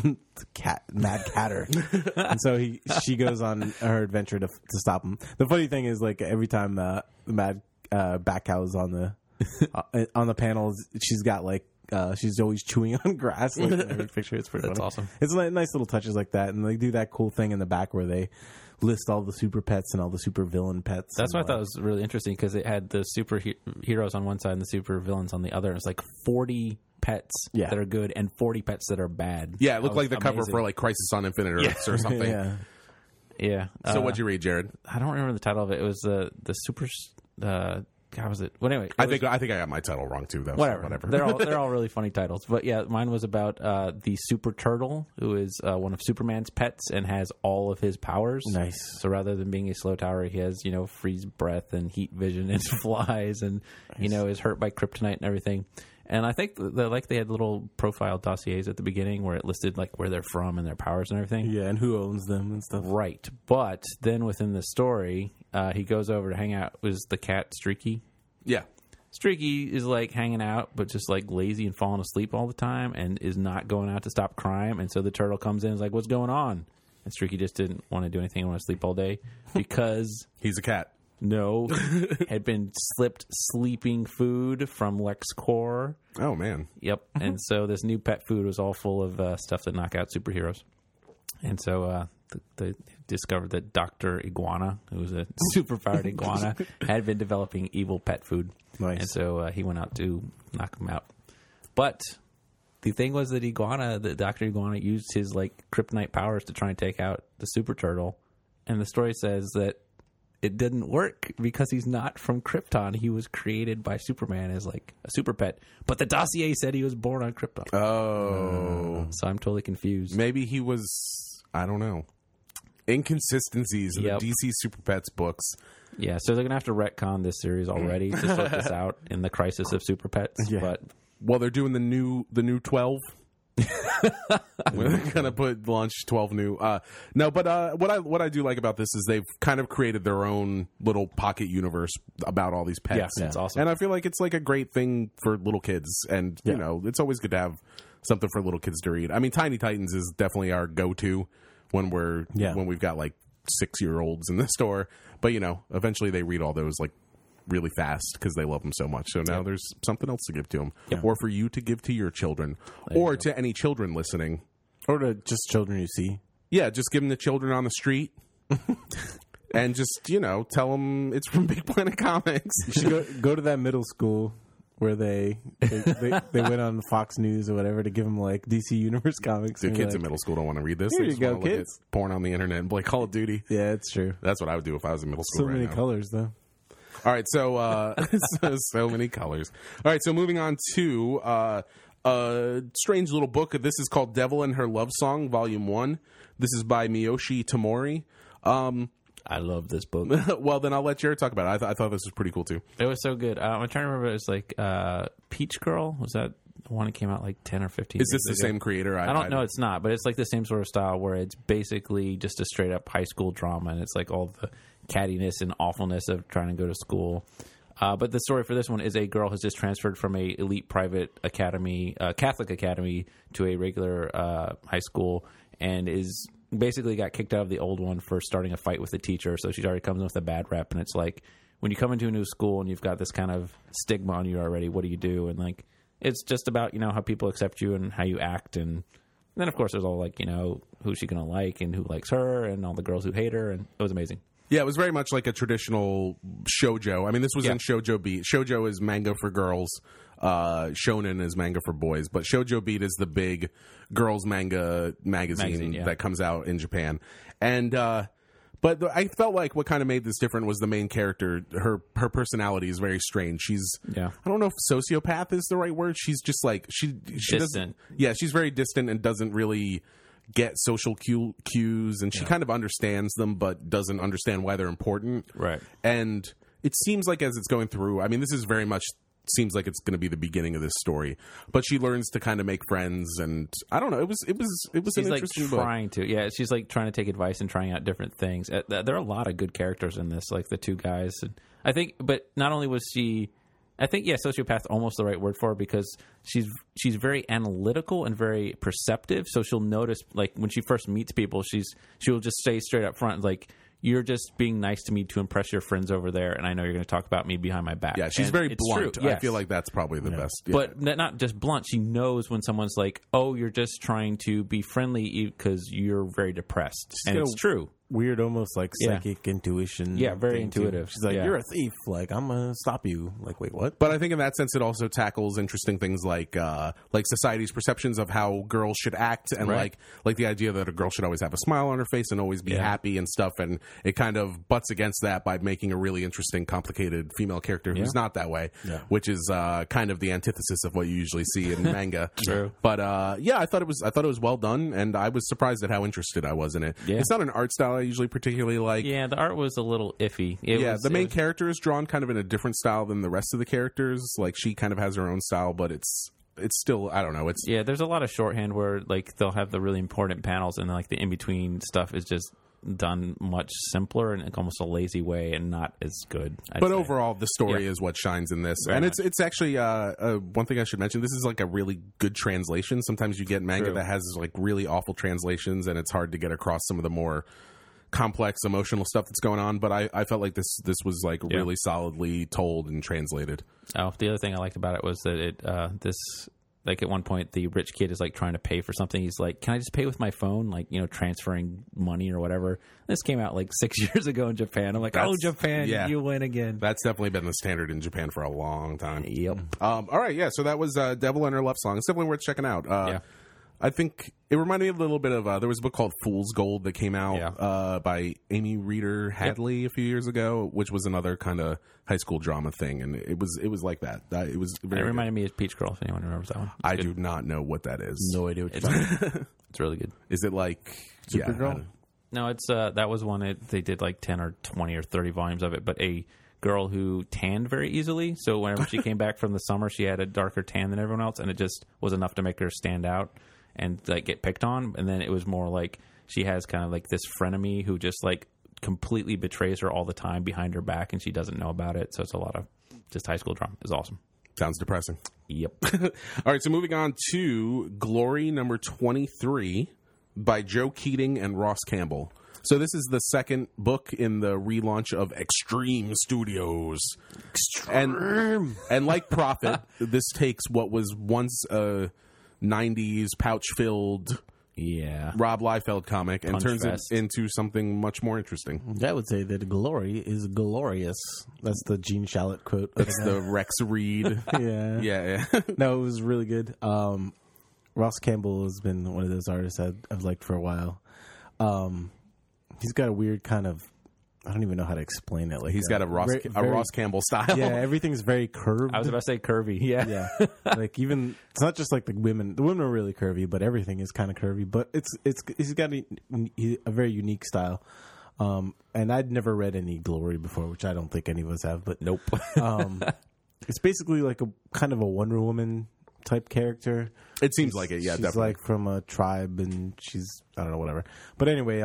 the Mad Hatter. And so she goes on her adventure to stop him. The funny thing is, like, every time the Mad Batcow's on the panels, she's got like she's always chewing on grass. Like, in every picture, it's pretty. That's funny. awesome. It's like nice little touches like that, and they do that cool thing in the back where they list all the super pets and all the super villain pets. That's what I thought was really interesting, because it had the super heroes on one side and the super villains on the other. It's like 40 pets that are good and 40 pets that are bad. Yeah, it looked like the cover for like Crisis on Infinite Earths or something. Yeah. So what'd you read, Jared? I don't remember the title of it. It was the super. How was it? Well, anyway, I think I got my title wrong too, though. Whatever. So whatever. They're all really funny titles. But yeah, mine was about the Super Turtle, who is one of Superman's pets and has all of his powers. Nice. So rather than being a slow tower, he has, freeze breath and heat vision and flies and is hurt by kryptonite and everything. And I think they had little profile dossiers at the beginning where it listed like where they're from and their powers and everything. Yeah, and who owns them and stuff. Right. But then within the story, he goes over to hang out with the cat Streaky. Yeah. Streaky is like hanging out, but just like lazy and falling asleep all the time and is not going out to stop crime. And so the turtle comes in and is like, what's going on? And Streaky just didn't want to do anything, want to sleep all day because he's a cat. No, had been slipped sleeping food from LexCorp. Oh, man. Yep. And so this new pet food was all full of stuff that knock out superheroes. And so they discovered that Dr. Iguana, who was a superpowered iguana, had been developing evil pet food. Nice. And so he went out to knock him out. But the thing was that Dr. Iguana used his like kryptonite powers to try and take out the super turtle. And the story says that it didn't work because he's not from Krypton. He was created by Superman as like a super pet. But the dossier said he was born on Krypton. Oh. So I'm totally confused. Maybe he was, I don't know. Inconsistencies in the DC Super Pets books. Yeah, so they're going to have to retcon this series already to sort this out in the Crisis of Super Pets. Yeah. But they're doing the new 12. We're gonna launch 12 new. No, but what I do like about this is they've kind of created their own little pocket universe about all these pets. Yeah, it's awesome. And I feel like it's like a great thing for little kids, and you know, it's always good to have something for little kids to read. I mean, Tiny Titans is definitely our go-to when we've got like 6-year-olds in the store. But eventually they read all those like really fast because they love them so much. So now there's something else to give to them, or for you to give to your children, or to any children listening, or to just children you see. Yeah, just give them to children on the street, and just tell them it's from Big Planet Comics. You should go to that middle school where they went on Fox News or whatever to give them like DC Universe comics. Dude, kids in middle school don't want to read this. Here They you just go, want to look kids. at porn on the internet and play Call of Duty. Yeah, it's true. That's what I would do if I was in middle school. So many colors, though. All right, so so many colors. All right, so moving on to a strange little book. This is called Devil and Her Love Song, Volume 1. This is by Miyoshi Tamori. I love this book. Well, then I'll let Jared talk about it. I thought this was pretty cool, too. It was so good. I'm trying to remember. It was like Peach Girl. Was that the one that came out like 10 or 15 Is this years the ago? same creator? I don't know. It's not, but it's like the same sort of style where it's basically just a straight up high school drama, and it's like all the cattiness and awfulness of trying to go to school. But the story for this one is a girl has just transferred from a elite private academy, Catholic academy, to a regular high school, and is basically got kicked out of the old one for starting a fight with the teacher. So she already comes in with a bad rep, and it's like when you come into a new school and you've got this kind of stigma on you already, what do you do? And like it's just about how people accept you and how you act, and then of course there's all like who's she gonna like and who likes her and all the girls who hate her, and it was amazing. Yeah, it was very much like a traditional shoujo. I mean, this was in Shoujo Beat. Shoujo is manga for girls. Shonen is manga for boys. But Shoujo Beat is the big girls manga magazine that comes out in Japan. And but I felt like what kind of made this different was the main character. Her personality is very strange. She's I don't know if sociopath is the right word. She's just like she distant. She's very distant and doesn't really get social cues, and she kind of understands them but doesn't understand why they're important. Right. And it seems like as it's going through, I mean, this is very much seems like it's going to be the beginning of this story. But she learns to kind of make friends, and I don't know. It was She's an like interesting book. trying to. Yeah, she's like trying to take advice and trying out different things. There are a lot of good characters in this, like the two guys. And I think, but not only was she. I think, sociopath almost the right word for her because she's very analytical and very perceptive. So she'll notice, like, when she first meets people, she'll just say straight up front, like, you're just being nice to me to impress your friends over there, and I know you're going to talk about me behind my back. Yeah, she's and very it's blunt. true, yes. I feel like that's probably the best. Yeah. But not just blunt. She knows when someone's like, oh, you're just trying to be friendly because you're very depressed. And got it's true. Weird, almost like psychic intuition. Yeah, very thing, too. intuitive. She's like, Yeah. you're a thief. Like, I'm gonna stop you. Like, wait, what? But I think in that sense, it also tackles interesting things like society's perceptions of how girls should act, and Right. like the idea that a girl should always have a smile on her face and always be happy and stuff. And it kind of butts against that by making a really interesting, complicated female character who's not that way, which is kind of the antithesis of what you usually see in manga. True. But I thought it was well done, and I was surprised at how interested I was in it. Yeah. It's not an art style I usually particularly like. Yeah, the art was a little iffy. The main character is drawn kind of in a different style than the rest of the characters. Like, she kind of has her own style, but it's still, I don't know. It's there's a lot of shorthand where like they'll have the really important panels, and like the in between stuff is just done much simpler and almost a lazy way, and not as good. I'd but say. overall, the story is what shines in this, Very and much. it's actually one thing I should mention. This is like a really good translation. Sometimes you get manga True. that has like really awful translations, and it's hard to get across some of the more complex emotional stuff that's going on. But I felt like this was like really solidly told and translated. Oh, the other thing I liked about it was that it like at one point the rich kid is like trying to pay for something. He's like, "Can I just pay with my phone?" Like, transferring money or whatever. This came out like 6 years ago in Japan. I'm like, "Oh, Japan, you win again." That's definitely been the standard in Japan for a long time. Yep. All right, yeah. So that was Devil and Her Love Song. It's definitely worth checking out. I think it reminded me a little bit of there was a book called Fool's Gold that came out by Amy Reeder Hadley a few years ago, which was another kind of high school drama thing, and it was like that. It was very. It reminded me of Peach Girl. If anyone remembers that one, I do not know what that is. No idea what you're talking about. it's really good. Is it like Supergirl? No, it's that was one they did like 10 or 20 or 30 volumes of it, but a girl who tanned very easily. So whenever she came back from the summer, she had a darker tan than everyone else, and it just was enough to make her stand out and like get picked on. And then it was more like she has kind of like this frenemy who just like completely betrays her all the time behind her back, and she doesn't know about it. So it's a lot of just high school drama. It's awesome. Sounds depressing. Yep. All right, so moving on to Glory number 23 by Joe Keating and Ross Campbell. So this is the second book in the relaunch of Extreme Studios. And like Prophet, this takes what was once a 90s pouch-filled Rob Liefeld comic and turns it into something much more interesting. I would say that glory is glorious. That's the Gene Shalit quote. That's the Rex Reed. Yeah. No, it was really good. Ross Campbell has been one of those artists I've liked for a while. He's got a weird kind of, I don't even know how to explain it. Like he's got a Ross Campbell style. Yeah, everything's very curved. I was about to say curvy. Yeah. Like even it's not just like the women. The women are really curvy, but everything is kind of curvy. But he's got a very unique style. And I'd never read any Glory before, which I don't think any of us have. But nope. It's basically like a kind of a Wonder Woman type character. It seems like it. Yeah, she's definitely. Like from a tribe, and she's I don't know, whatever. But anyway,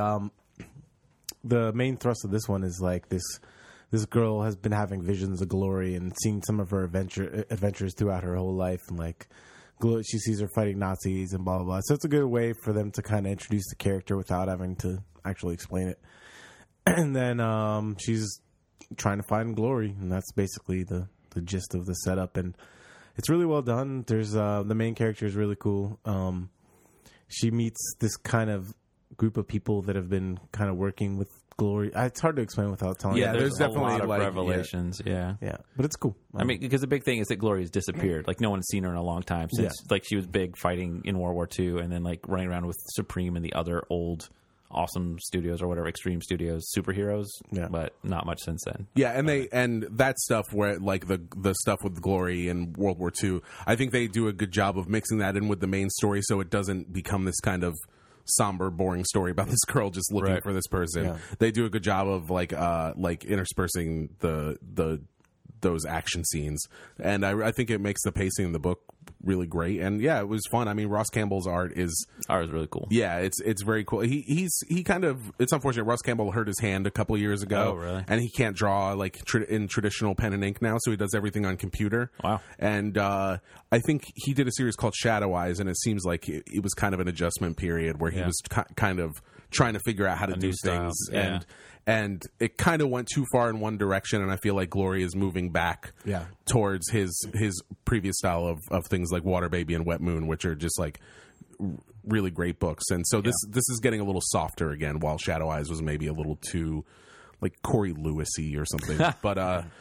the main thrust of this one is like this girl has been having visions of Glory and seeing some of her adventures throughout her whole life, and like she sees her fighting Nazis and blah blah blah. So it's a good way for them to kind of introduce the character without having to actually explain it. And then she's trying to find Glory, and that's basically the gist of the setup. And it's really well done. There's the main character is really cool. She meets this kind of group of people that have been kind of working with Glory. It's hard to explain without telling you. Yeah, there's definitely a lot of like, revelations. Yeah, but it's cool. I mean, because the big thing is that Glory has disappeared. Like no one's seen her in a long time since like she was big fighting in World War II, and then like running around with Supreme and the other old awesome studios or whatever, Extreme Studios superheroes. Yeah, but not much since then. Yeah, and that stuff where like the stuff with Glory and World War II, I think they do a good job of mixing that in with the main story, so it doesn't become this kind of somber, boring story about this girl just looking for this person. Yeah. They do a good job of like interspersing the those action scenes, and I think it makes the pacing in the book really great. And yeah, it was fun. I mean, Ross Campbell's art is really cool. Yeah, it's very cool. He kind of, it's unfortunate. Ross Campbell hurt his hand a couple of years ago. Oh, really? And he can't draw like in traditional pen and ink now, so he does everything on computer. Wow. And I think he did a series called Shadow Eyes, and it seems like it was kind of an adjustment period where he was kind of trying to figure out how to do things. Yeah. And it kind of went too far in one direction, and I feel like Glory is moving back towards his previous style of things like Water Baby and Wet Moon, which are just like really great books. And so this is getting a little softer again, while Shadow Eyes was maybe a little too like Corey Lewis-y or something. But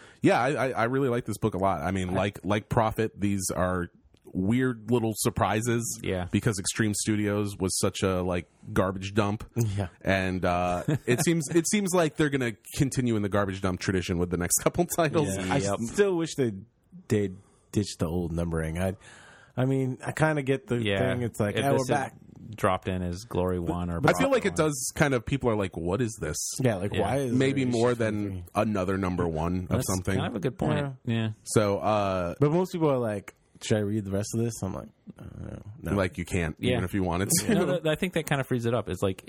I really like this book a lot. I mean, like Prophet, these are weird little surprises. Yeah. Because Extreme Studios was such a like garbage dump. Yeah. And it seems like they're gonna continue in the garbage dump tradition with the next couple titles. Yeah. I still wish they'd ditch the old numbering. I mean, I kind of get the thing. It's like, if we're back. Dropped in as Glory 1 or I feel like it does kind of, people are like, what is this? Yeah, like why is maybe there more than another number one of something. Kind of a good point. Yeah. So but most people are like, should I read the rest of this? I'm like, no. Like you can't, even if you wanted to. No, I think that kind of frees it up. It's like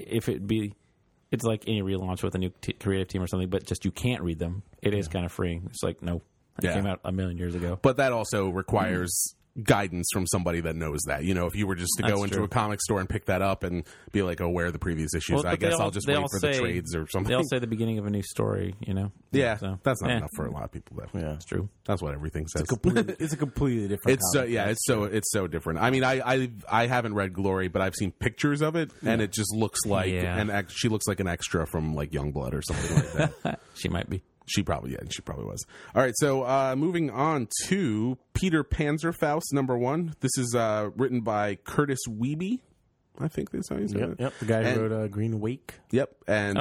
it's like any relaunch with a new creative team or something, but just you can't read them. It is kind of freeing. It's like, no, it came out a million years ago. But that also requires guidance from somebody that knows that. You know, if you were just to go into a comic store and pick that up and be like, oh, where are the previous issues? I guess I'll just wait for the trades or something. They all say the beginning of a new story, you know? Yeah, so, that's not enough for a lot of people. It's true. That's what everything says. It's a completely different it's so different. I mean, I haven't read Glory, but I've seen pictures of it, and it just looks like she looks like an extra from like Youngblood or something like that. She might be. She probably was. All right, so moving on to Peter Panzerfaust '1. This is written by Curtis Wiebe. I think that's how you say it. Yep, the guy who wrote Green Wake. Yep, and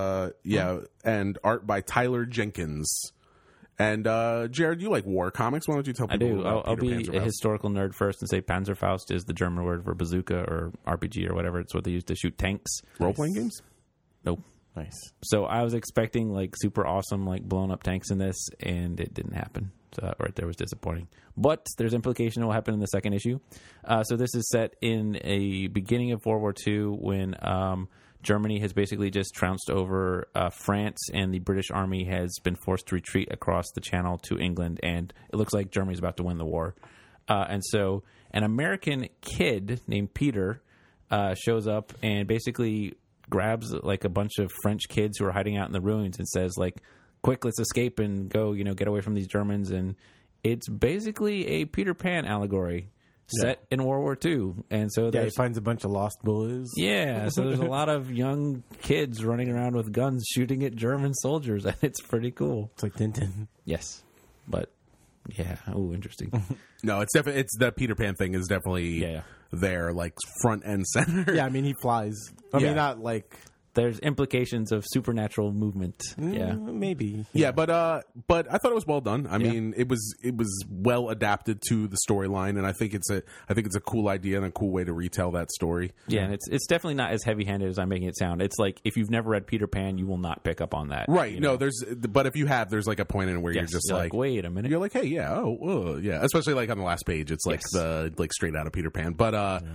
and art by Tyler Jenkins. And Jared, you like war comics? Why don't you tell people? I do. About I'll Peter be Panzerfaust? a historical nerd first and say Panzerfaust is the German word for bazooka or RPG or whatever. It's what they use to shoot tanks. Role-playing games? Nope. Nice. So I was expecting like super awesome, like blown up tanks in this, and it didn't happen. So that right there was disappointing. But there's implication of what happened in the second issue. So this is set in a beginning of World War II when Germany has basically just trounced over France, and the British Army has been forced to retreat across the Channel to England, and it looks like Germany's about to win the war. And so an American kid named Peter shows up and basically grabs like a bunch of French kids who are hiding out in the ruins and says like, quick, let's escape and go, get away from these Germans. And it's basically a Peter Pan allegory set in World War II. And so he finds a bunch of lost boys. Yeah, so there's a lot of young kids running around with guns shooting at German soldiers, and it's pretty cool. It's like Tintin. Yes, but yeah, interesting. No, it's definitely the Peter Pan thing is definitely there, like front and center. Yeah, I mean he flies. I mean not like. There's implications of supernatural movement. Maybe. Yeah, but I thought it was well done. I mean, it was well adapted to the storyline, and I think it's a cool idea and a cool way to retell that story. Yeah, and it's definitely not as heavy-handed as I'm making it sound. It's like if you've never read Peter Pan, you will not pick up on that. Right. No, but if you have, there's like a point in where you're just like, wait a minute. You're like, hey, yeah, yeah. Especially like on the last page, it's like the like straight out of Peter Pan. But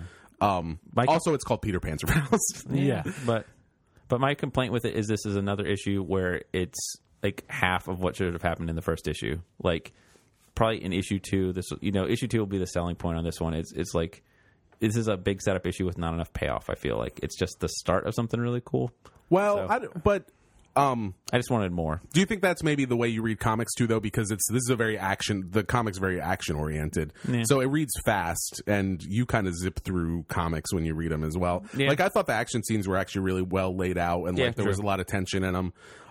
also it's called Peter Panzerfaust. Yeah, But my complaint with it is this is another issue where it's like half of what should have happened in the first issue. Like probably in issue 2, issue 2 will be the selling point on this one. It's like this is a big setup issue with not enough payoff. I feel like it's just the start of something really cool. Well, I just wanted more. Do you think that's maybe the way you read comics too, though? Because this is the comic's very action oriented, so it reads fast, and you kind of zip through comics when you read them as well. Yeah. Like I thought the action scenes were actually really well laid out, and like there was a lot of tension in them.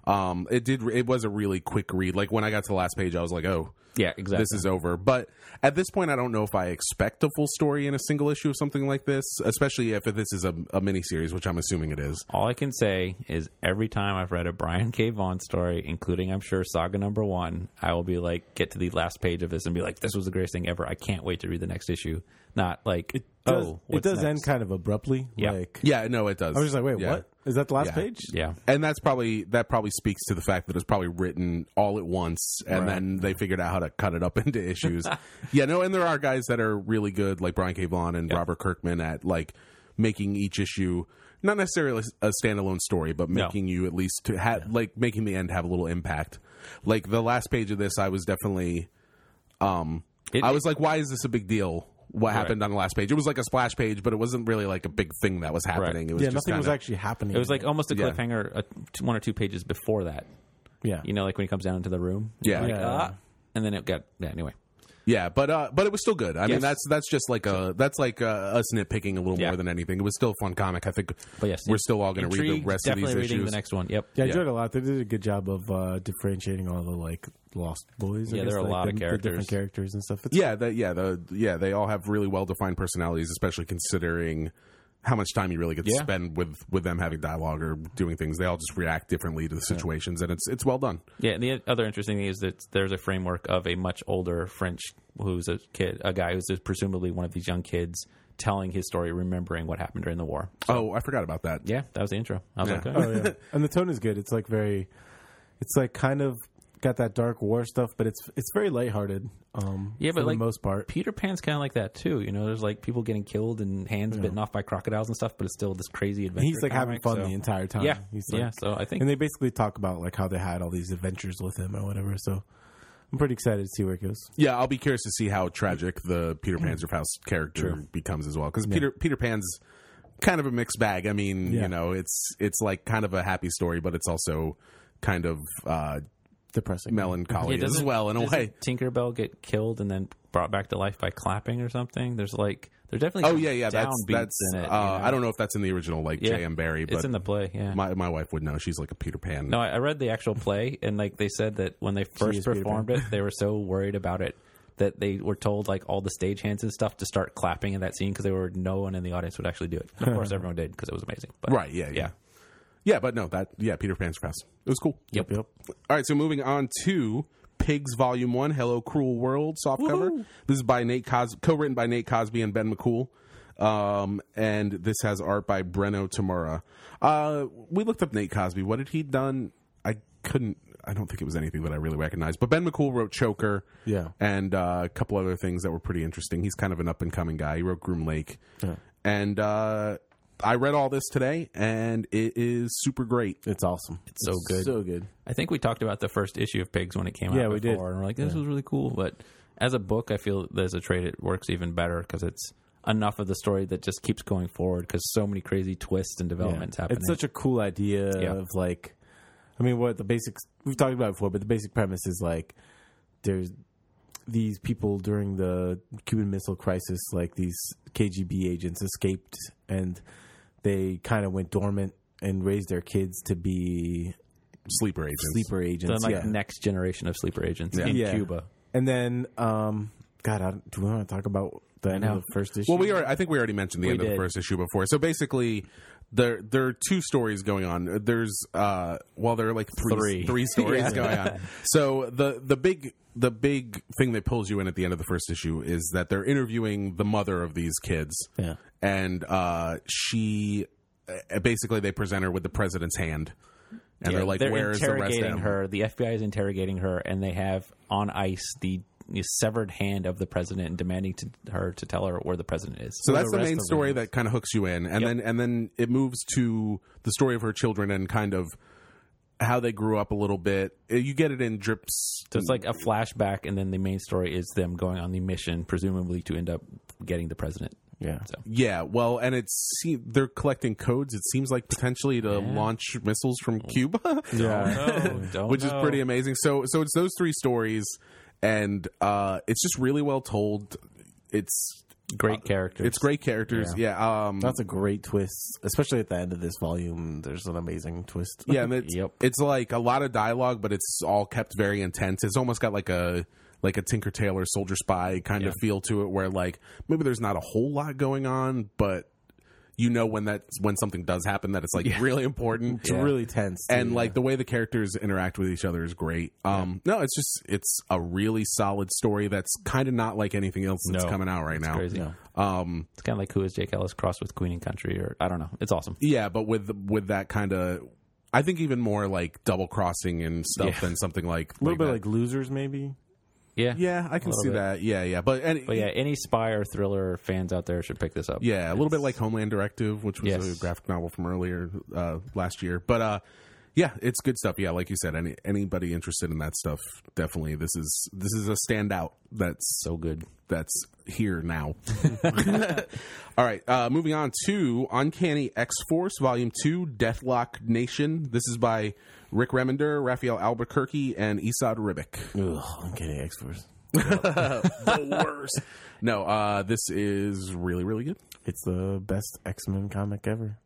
It was a really quick read. Like when I got to the last page, I was like, oh. Yeah, exactly. This is over. But at this point, I don't know if I expect a full story in a single issue of something like this, especially if this is a miniseries, which I'm assuming it is. All I can say is every time I've read a Brian K. Vaughan story, including, I'm sure, Saga #1, I will be like, get to the last page of this and be like, this was the greatest thing ever. I can't wait to read the next issue. Not like, it does end kind of abruptly. Yeah. Like, yeah, no, it does. I was just like, wait, what? Is that the last Yeah. page? Yeah. And that probably speaks to the fact that it was probably written all at once, and then they figured out how to cut it up into issues. And there are guys that are really good, like Brian K. Vaughan and Robert Kirkman, at like making each issue not necessarily a standalone story, but making you at least to have like making the end have a little impact. Like the last page of this, I was definitely, I was like, why is this a big deal? What happened on the last page? It was like a splash page, but it wasn't really like a big thing that was happening. It was just nothing was actually happening. It was like almost a cliffhanger, one or two pages before that. Yeah. You know, like when he comes down into the room. Yeah. Like, and then it got anyway. Yeah, but it was still good. I mean, that's just like us nitpicking a little more than anything. It was still a fun comic. I think, but yes, we're still all going to read the rest of these definitely reading issues. the next one. Yep. Yeah, I enjoyed it a lot. They did a good job of differentiating all the like Lost Boys. I guess, there are a lot of the different characters. characters and stuff. It's They all have really well defined personalities, especially considering how much time you really get to spend with them having dialogue or doing things. They all just react differently to the situations, and it's well done. Yeah, and the other interesting thing is that there's a framework of a much older French who's a guy who's presumably one of these young kids telling his story, remembering what happened during the war. So, I forgot about that. Yeah, that was the intro. I was like, and the tone is good. It's like it's like kind of got that dark war stuff, but it's very lighthearted. but for like the most part, Peter Pan's kind of like that too. You know, there's like people getting killed and hands bitten off by crocodiles and stuff, but it's still this crazy adventure. he's like having comic, fun the entire time. Yeah, he's like, So I think, and they basically talk about like how they had all these adventures with him or whatever. So I'm pretty excited to see where it goes. Yeah, I'll be curious to see how tragic the Peter Panzerfaust character becomes as well, because Peter Pan's kind of a mixed bag. I mean, you know, it's like kind of a happy story, but it's also kind of Depressing, melancholy as well in a way. Tinkerbell get killed and then brought back to life by clapping or something. There's definitely that's in it. I don't know if that's in the original J.M. Barrie, but it's in the play. Yeah, my wife would know. She's like a Peter Pan. No, I read the actual play, and like they said that when they first performed it, they were so worried about it that they were told like all the stagehands and stuff to start clapping in that scene because no one in the audience would actually do it. Of course, everyone did because it was amazing. But, Yeah, but no, Peter Pan's Fast. It was cool. Yep. All right, so moving on to Pigs Volume 1, Hello Cruel World softcover. This is by co-written by Nate Cosby and Ben McCool. And this has art by Breno Tamura. We looked up Nate Cosby. What had he done? I don't think it was anything that I really recognized. But Ben McCool wrote Choker. Yeah. And a couple other things that were pretty interesting. He's kind of an up-and-coming guy. He wrote Groom Lake. Yeah. And I read all this today, and it is super great. It's awesome. It's so good. So good. I think we talked about the first issue of Pigs when it came out before, we did. and we're like, this was really cool. But as a book, I feel as a trade, it works even better because it's enough of the story that just keeps going forward because so many crazy twists and developments happen. It's such a cool idea of like, I mean, what the basics, we've talked about it before, but the basic premise is like there's these people during the Cuban Missile Crisis, like these KGB agents escaped and they kind of went dormant and raised their kids to be sleeper agents. So next generation of sleeper agents in Cuba. And then, do we want to talk about the end of the first issue? Well, I think we already mentioned the end of the first issue before. So basically, there are two stories going on. There's there are like three stories going on. So the big thing that pulls you in at the end of the first issue is that they're interviewing the mother of these kids. Yeah. And she basically they present her with the president's hand. And they're like, where's the rest of them? Her. The FBI is interrogating her, and they have on ice the severed hand of the president and demanding her to tell her where the president is. So that's the main story that kind of hooks you in. And then it moves to the story of her children and kind of how they grew up a little bit. You get it in drips. So it's like a flashback, and then the main story is them going on the mission, presumably to end up getting the president. Yeah. So. Yeah. Well, and they're collecting codes. It seems like potentially to launch missiles from Cuba. Which is pretty amazing. So it's those three stories, and it's just really well told. It's great characters. It's great characters. Yeah. That's a great twist, especially at the end of this volume. There's an amazing twist. Yeah. And it's like a lot of dialogue, but it's all kept very intense. It's almost got like a Tinker Tailor Soldier Spy kind of feel to it, where like maybe there's not a whole lot going on, but you know when something does happen that it's like really important. It's really tense. And like the way the characters interact with each other is great. No, it's a really solid story that's kind of not like anything else that's coming out right now. Crazy. It's kind of like Who Is Jake Ellis crossed with Queen and Country, or I don't know. It's awesome. Yeah, but with that kind of, I think even more like double crossing and stuff than something like a little bit that. like Losers, maybe. Yeah, I can see that. Yeah, but any spy or thriller fans out there should pick this up. Yeah, a little bit like Homeland Directive, which was a graphic novel from earlier last year. But yeah, it's good stuff. Yeah, like you said, anybody interested in that stuff, definitely. This is a standout. That's so good. That's here now. All right, moving on to Uncanny X-Force Volume 2, Deathlock Nation. This is by Rick Remender, Raphael Albuquerque, and Esad Ribic. Ugh, Uncanny X-Force. The worst. No, this is really, really good. It's the best X-Men comic ever.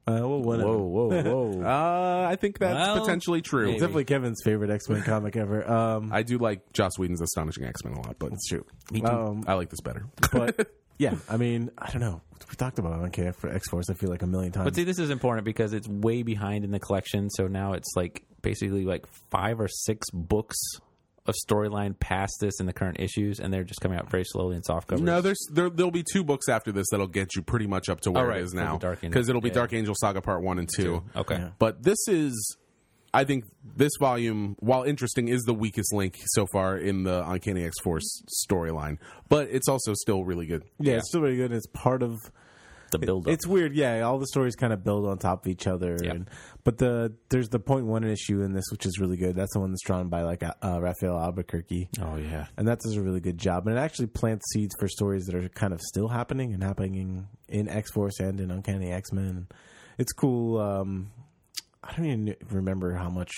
Whoa. I think that's potentially true. It's definitely Kevin's favorite X-Men comic ever. I do like Joss Whedon's Astonishing X-Men a lot, but It's true. Me too. I like this better. But yeah, I mean, I don't know. We talked about Uncanny X-Force, I feel like, a million times. But see, this is important because it's way behind in the collection. So now it's like basically like 5 or 6 books of storyline past this in the current issues, and they're just coming out very slowly in soft covers. No, there'll be 2 books after this that'll get you pretty much up to where it is now, because it'll be Dark Angel Saga Part 1 and 2. Okay, but this is, I think, this volume, while interesting, is the weakest link so far in the Uncanny X-Force storyline, but it's also still really good. Yeah, it's still really good. It's part of the build-up. It's weird, yeah. All the stories kind of build on top of each other. Yeah. But there's the 0.1 issue in this, which is really good. That's the one that's drawn by like Raphael Albuquerque. Oh, yeah. And that does a really good job. And it actually plants seeds for stories that are kind of still happening in X-Force and in Uncanny X-Men. It's cool. I don't even remember how much.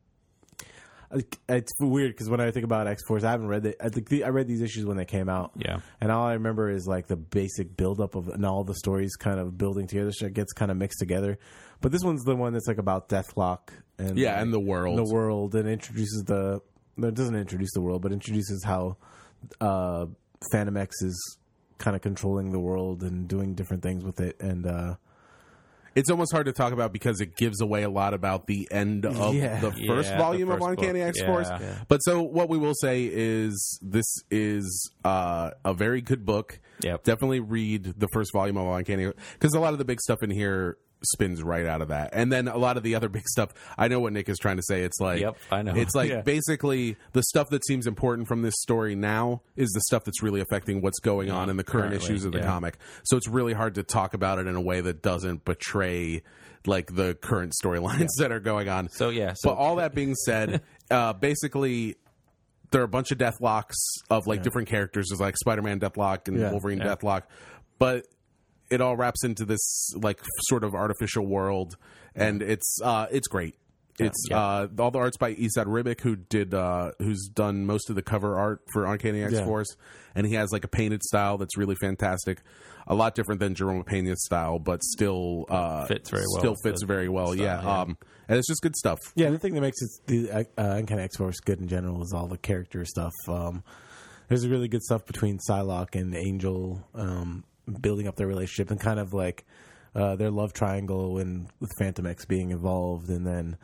It's weird because when I think about X-Force, I haven't read it. I read these issues when they came out. Yeah. And all I remember is like the basic buildup of and all the stories kind of building together. So it gets kind of mixed together. But this one's the one that's like about Deathlock and and the world. The world, and introduces it doesn't introduce the world, but introduces how Phantom X is kind of controlling the world and doing different things with it. And it's almost hard to talk about because it gives away a lot about the end of the first volume of Uncanny X-Force. Yeah. But so what we will say is this is a very good book. Yep. Definitely read the first volume of Uncanny, because a lot of the big stuff in here spins right out of that. And then a lot of the other big stuff, I know what Nick is trying to say. It's like, I know. It's like basically the stuff that seems important from this story now is the stuff that's really affecting what's going on in the current issues of the comic. So it's really hard to talk about it in a way that doesn't betray like the current storylines that are going on. So but all that being said, basically there are a bunch of Deathlocks of like different characters. There's like Spider-Man Deathlock and Wolverine Deathlock, but it all wraps into this like sort of artificial world, and it's great. It's all the art's by Esad Ribic, who's done most of the cover art for Uncanny X-Force, and he has like a painted style that's really fantastic. A lot different than Jerome Pena's style, but still fits very well. Still fits very well. And it's just good stuff. Yeah, the thing that makes the Uncanny X-Force good in general is all the character stuff. There's really good stuff between Psylocke and Angel, building up their relationship and kind of like their love triangle and with Phantom X being involved, and then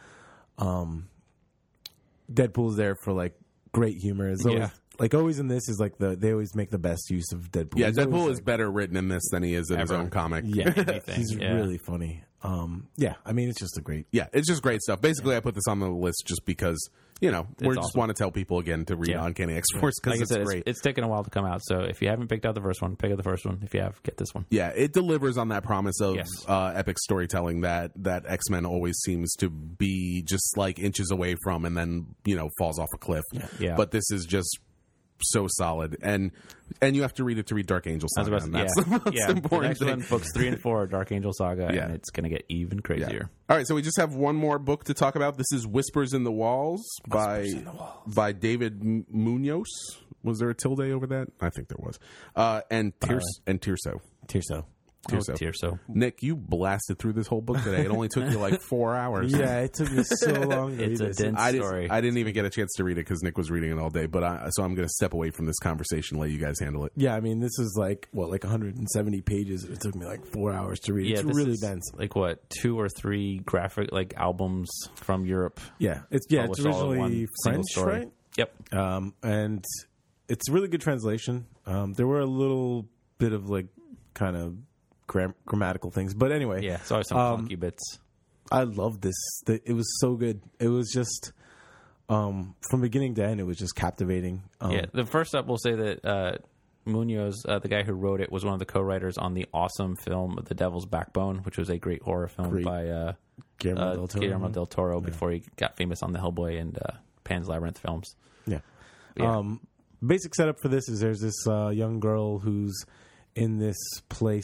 Deadpool's there for like great humor. It's always, like always in this is like they always make the best use of Deadpool. Yeah, Deadpool is better written in this than he is in his own comic. Yeah, he's really funny. I mean, it's just a great. Yeah, it's just great stuff. Basically, I put this on the list just because we just want to tell people again to read Uncanny X-Force because it's great. It's taken a while to come out, so if you haven't picked out the first one, pick up the first one. If you have, get this one. Yeah, it delivers on that promise of epic storytelling that X-Men always seems to be just like inches away from, and then falls off a cliff. Yeah. But this is just so solid, and you have to read it to read Dark Angel Saga. That's the most important the thing. next one, books 3 and 4 are Dark Angel Saga, and it's going to get even crazier. All right, so we just have one more book to talk about. This is Whispers in the Walls by David Munoz. Was there a tilde over that? I think there was. And Tirso. Tearso. Nick, you blasted through this whole book today. It only took you like 4 hours. Yeah, it took me so long to It's read a this. dense story. I didn't even get a chance to read it because Nick was reading it all day. But so I'm going to step away from this conversation and let you guys handle it. Yeah, I mean, this is like 170 pages. It took me like 4 hours to read. It's this really is dense. Like what, 2 or 3 graphic like albums from Europe. Yeah, it's published all in one originally single French, story. right? Yep. And it's a really good translation. There were a little bit of like kind of grammatical things, but anyway, Yeah, it's always some clunky bits. I love this. It was so good. It was just from beginning to end, it was just captivating. Yeah, the first up, we'll say that Munoz, the guy who wrote it, was one of the co-writers on the awesome film The Devil's Backbone, which was a great horror film by Guillermo del Toro before he got famous on the Hellboy and Pan's Labyrinth films. Yeah. Yeah. Basic setup for this is there's this young girl who's in this place,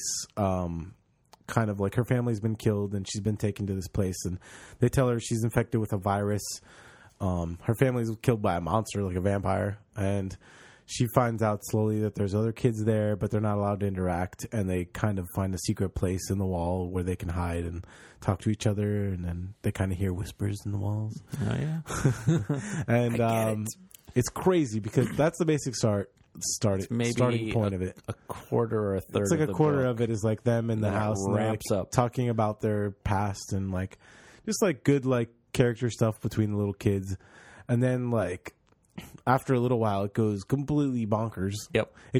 kind of like her family's been killed and she's been taken to this place, and they tell her she's infected with a virus. Her family's killed by a monster, like a vampire, and she finds out slowly that there's other kids there, but they're not allowed to interact, and they kind of find a secret place in the wall where they can hide and talk to each other, and then they kind of hear whispers in the walls. Oh, yeah. And it's crazy because that's the basic starting point of it. A quarter or a third. It's like of a the quarter book. of it is like them in the And it house, and they're, wraps like, up. talking about their past and like just like good like character stuff between the little kids, and then like after a little while it goes completely bonkers. Yep. It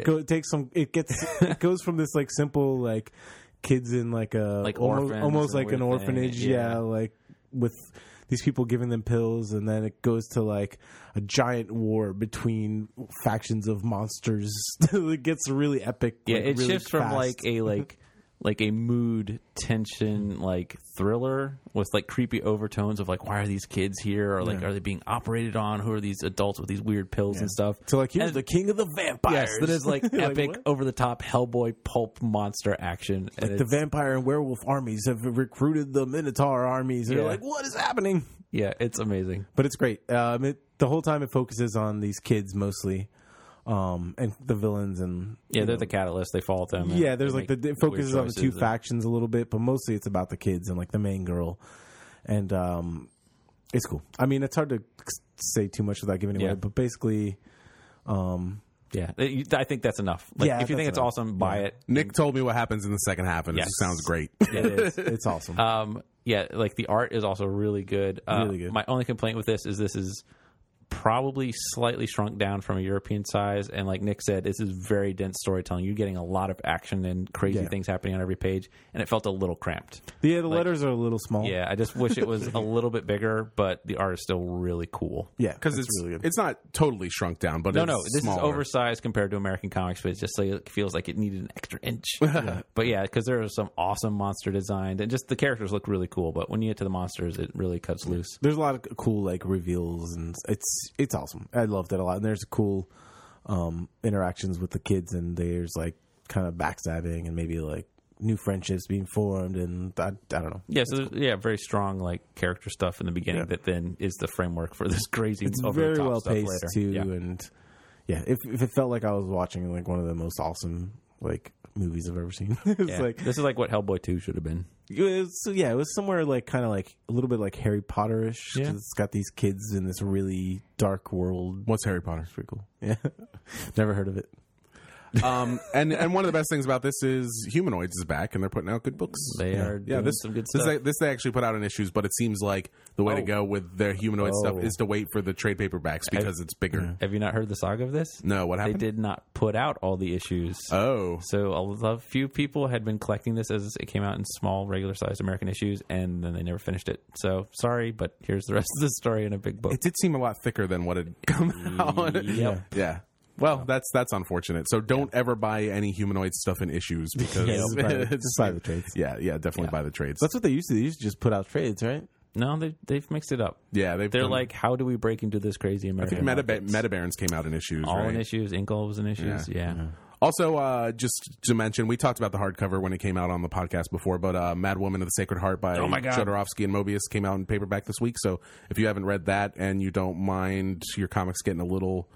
goes from this like simple like kids in like a Like almost orphans like and an weird thing. orphanage, Yeah. like with these people giving them pills, and then it goes to like a giant war between factions of monsters. It gets really epic. Yeah, like, it really shifts from fast. like a mood tension like thriller with like creepy overtones of like, why are these kids here, or like, are they being operated on, who are these adults with these weird pills and stuff. So like here's And- the king of the vampires. Yes, that is like epic, what? over the top Hellboy pulp monster action. And Like the vampire and werewolf armies have recruited the Minotaur armies. They're Yeah. like, what is happening? yeah, it's amazing. But it's great. The whole time it focuses on these kids mostly, and the villains, and Yeah, you they're know, the catalyst. They follow them. and yeah. There's they like make it focuses weird on the two choices and- factions a little bit, but mostly it's about the kids and like the main girl, and it's cool. I mean, it's hard to say too much without giving it away, Yeah. but basically, Yeah, I think that's enough. Like, Yeah, if you think that's it's enough. awesome, buy it. Nick told me what happens in the second half, and Yes. it sounds great. It is. it's awesome. Yeah, like the art is also really good. Really good. My only complaint with this is probably slightly shrunk down from a European size, and like Nick said, this is very dense storytelling. You're getting a lot of action and crazy Yeah. things happening on every page, and it felt a little cramped. The letters are a little small. Yeah, I just wish it was a little bit bigger, but the art is still really cool. Yeah, Because it's really good. it's not totally shrunk down, but No, it's this smaller. is oversized compared to American comics, but it's just like it feels like it needed an extra inch. But yeah, because there are some awesome monster design, and just the characters look really cool. But when you get to the monsters, it really cuts loose. There's a lot of cool like reveals, and it's awesome. I loved it a lot. And there's cool interactions with the kids, and there's like kind of backstabbing and maybe like new friendships being formed, and I don't know. Yeah, so there's, very strong like character stuff in the beginning that then is the framework for this crazy, It's over very the top well stuff paced later. too, Yeah. and yeah, if it felt like I was watching like one of the most awesome like movies I've ever seen. It's Yeah. like This is like what Hellboy 2 should have been. it was somewhere like kind of like a little bit like Harry Potter-ish. 'Cause Yeah. It's got these kids in this really dark world. What's Harry Potter? It's pretty cool. Yeah, never heard of it. And one of the best things about this is Humanoids is back, and they're putting out good books. They are doing this some good this stuff. this they actually put out in issues, but it seems like the way to Oh. go with their Humanoid stuff is to wait for the trade paperbacks because it's bigger. Have you not heard the saga of this? No, what They happened? did not put out all the issues. Oh, So a few people had been collecting this as it came out in small, regular-sized American issues, and then they never finished it. So sorry, but here's the rest of the story in a big book. it did seem a lot thicker than what had come out. Yep. Yeah. Well, that's unfortunate. So don't ever buy any Humanoid stuff in issues because Yeah, Just buy the trades. yeah, definitely buy the trades. That's what they used to do. They used to just put out trades, right? No, they've mixed it up. Yeah, They're done- like, how do we break into this crazy I American think market? Metabarons came out in issues. All right? in issues. Inkle was in issues. Yeah. Also, just to mention, we talked about the hardcover when it came out on the podcast before, but Mad Woman of the Sacred Heart by Oh my God. Jodorowsky and Mobius came out in paperback this week. So if you haven't read that and you don't mind your comics getting a little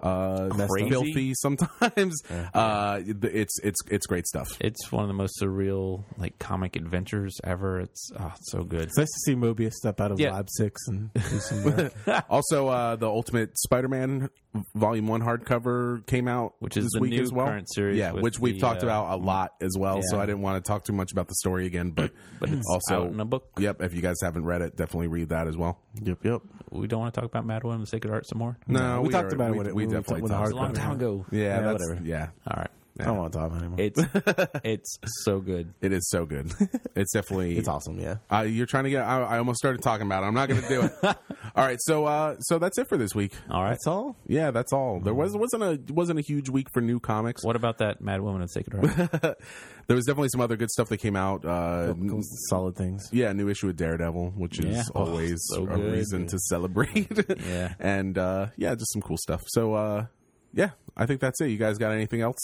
Crazy. filthy sometimes. It's great stuff. It's one of the most surreal like comic adventures ever. It's so good. It's nice to see Mobius step out of Yeah. Lab 6 and do some work. Also, the Ultimate Spider-Man Volume 1 hardcover came out Which is this the week new as well. current series Yeah, with which we've the, talked about a lot as well, so yeah. I didn't want to talk too much about the story again, but it's also out in a book. Yep, if you guys haven't read it, definitely read that as well. Yep. We don't want to talk about Mad Woman: The Sacred Heart some more. No, we talked about it when we we definitely when the talked It was a long about time ago. it. Yeah, Yeah, that's whatever. yeah. All right. I don't want to talk about it anymore. It's so good. It is so good. It's definitely It's awesome, yeah. You're trying to get. I almost started talking about it. I'm not going to do it. All right, so that's it for this week. All right. That's all? Yeah, that's all. There wasn't a huge week for new comics. What about that Mad Woman of the Sacred Heart? There was definitely some other good stuff that came out. Solid things. Yeah, new issue of Daredevil, which is Yeah. always so a good. reason to celebrate. Yeah. And yeah, just some cool stuff. So yeah, I think that's it. You guys got anything else?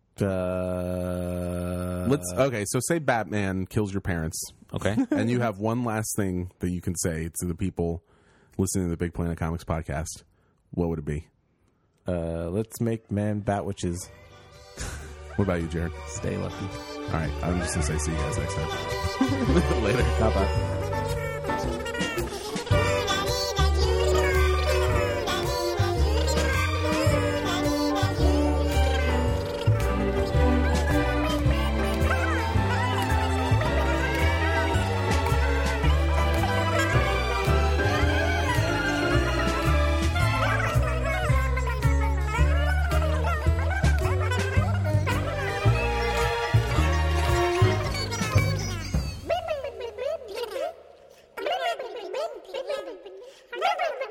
Okay, so say Batman kills your parents, Okay. and you have one last thing that you can say to the people listening to the Big Planet Comics podcast. What would it be? Let's make man bat witches. What about you, Jared? Stay lucky. All right, I'm just gonna say see you guys next time. Later. Bye-bye. Remember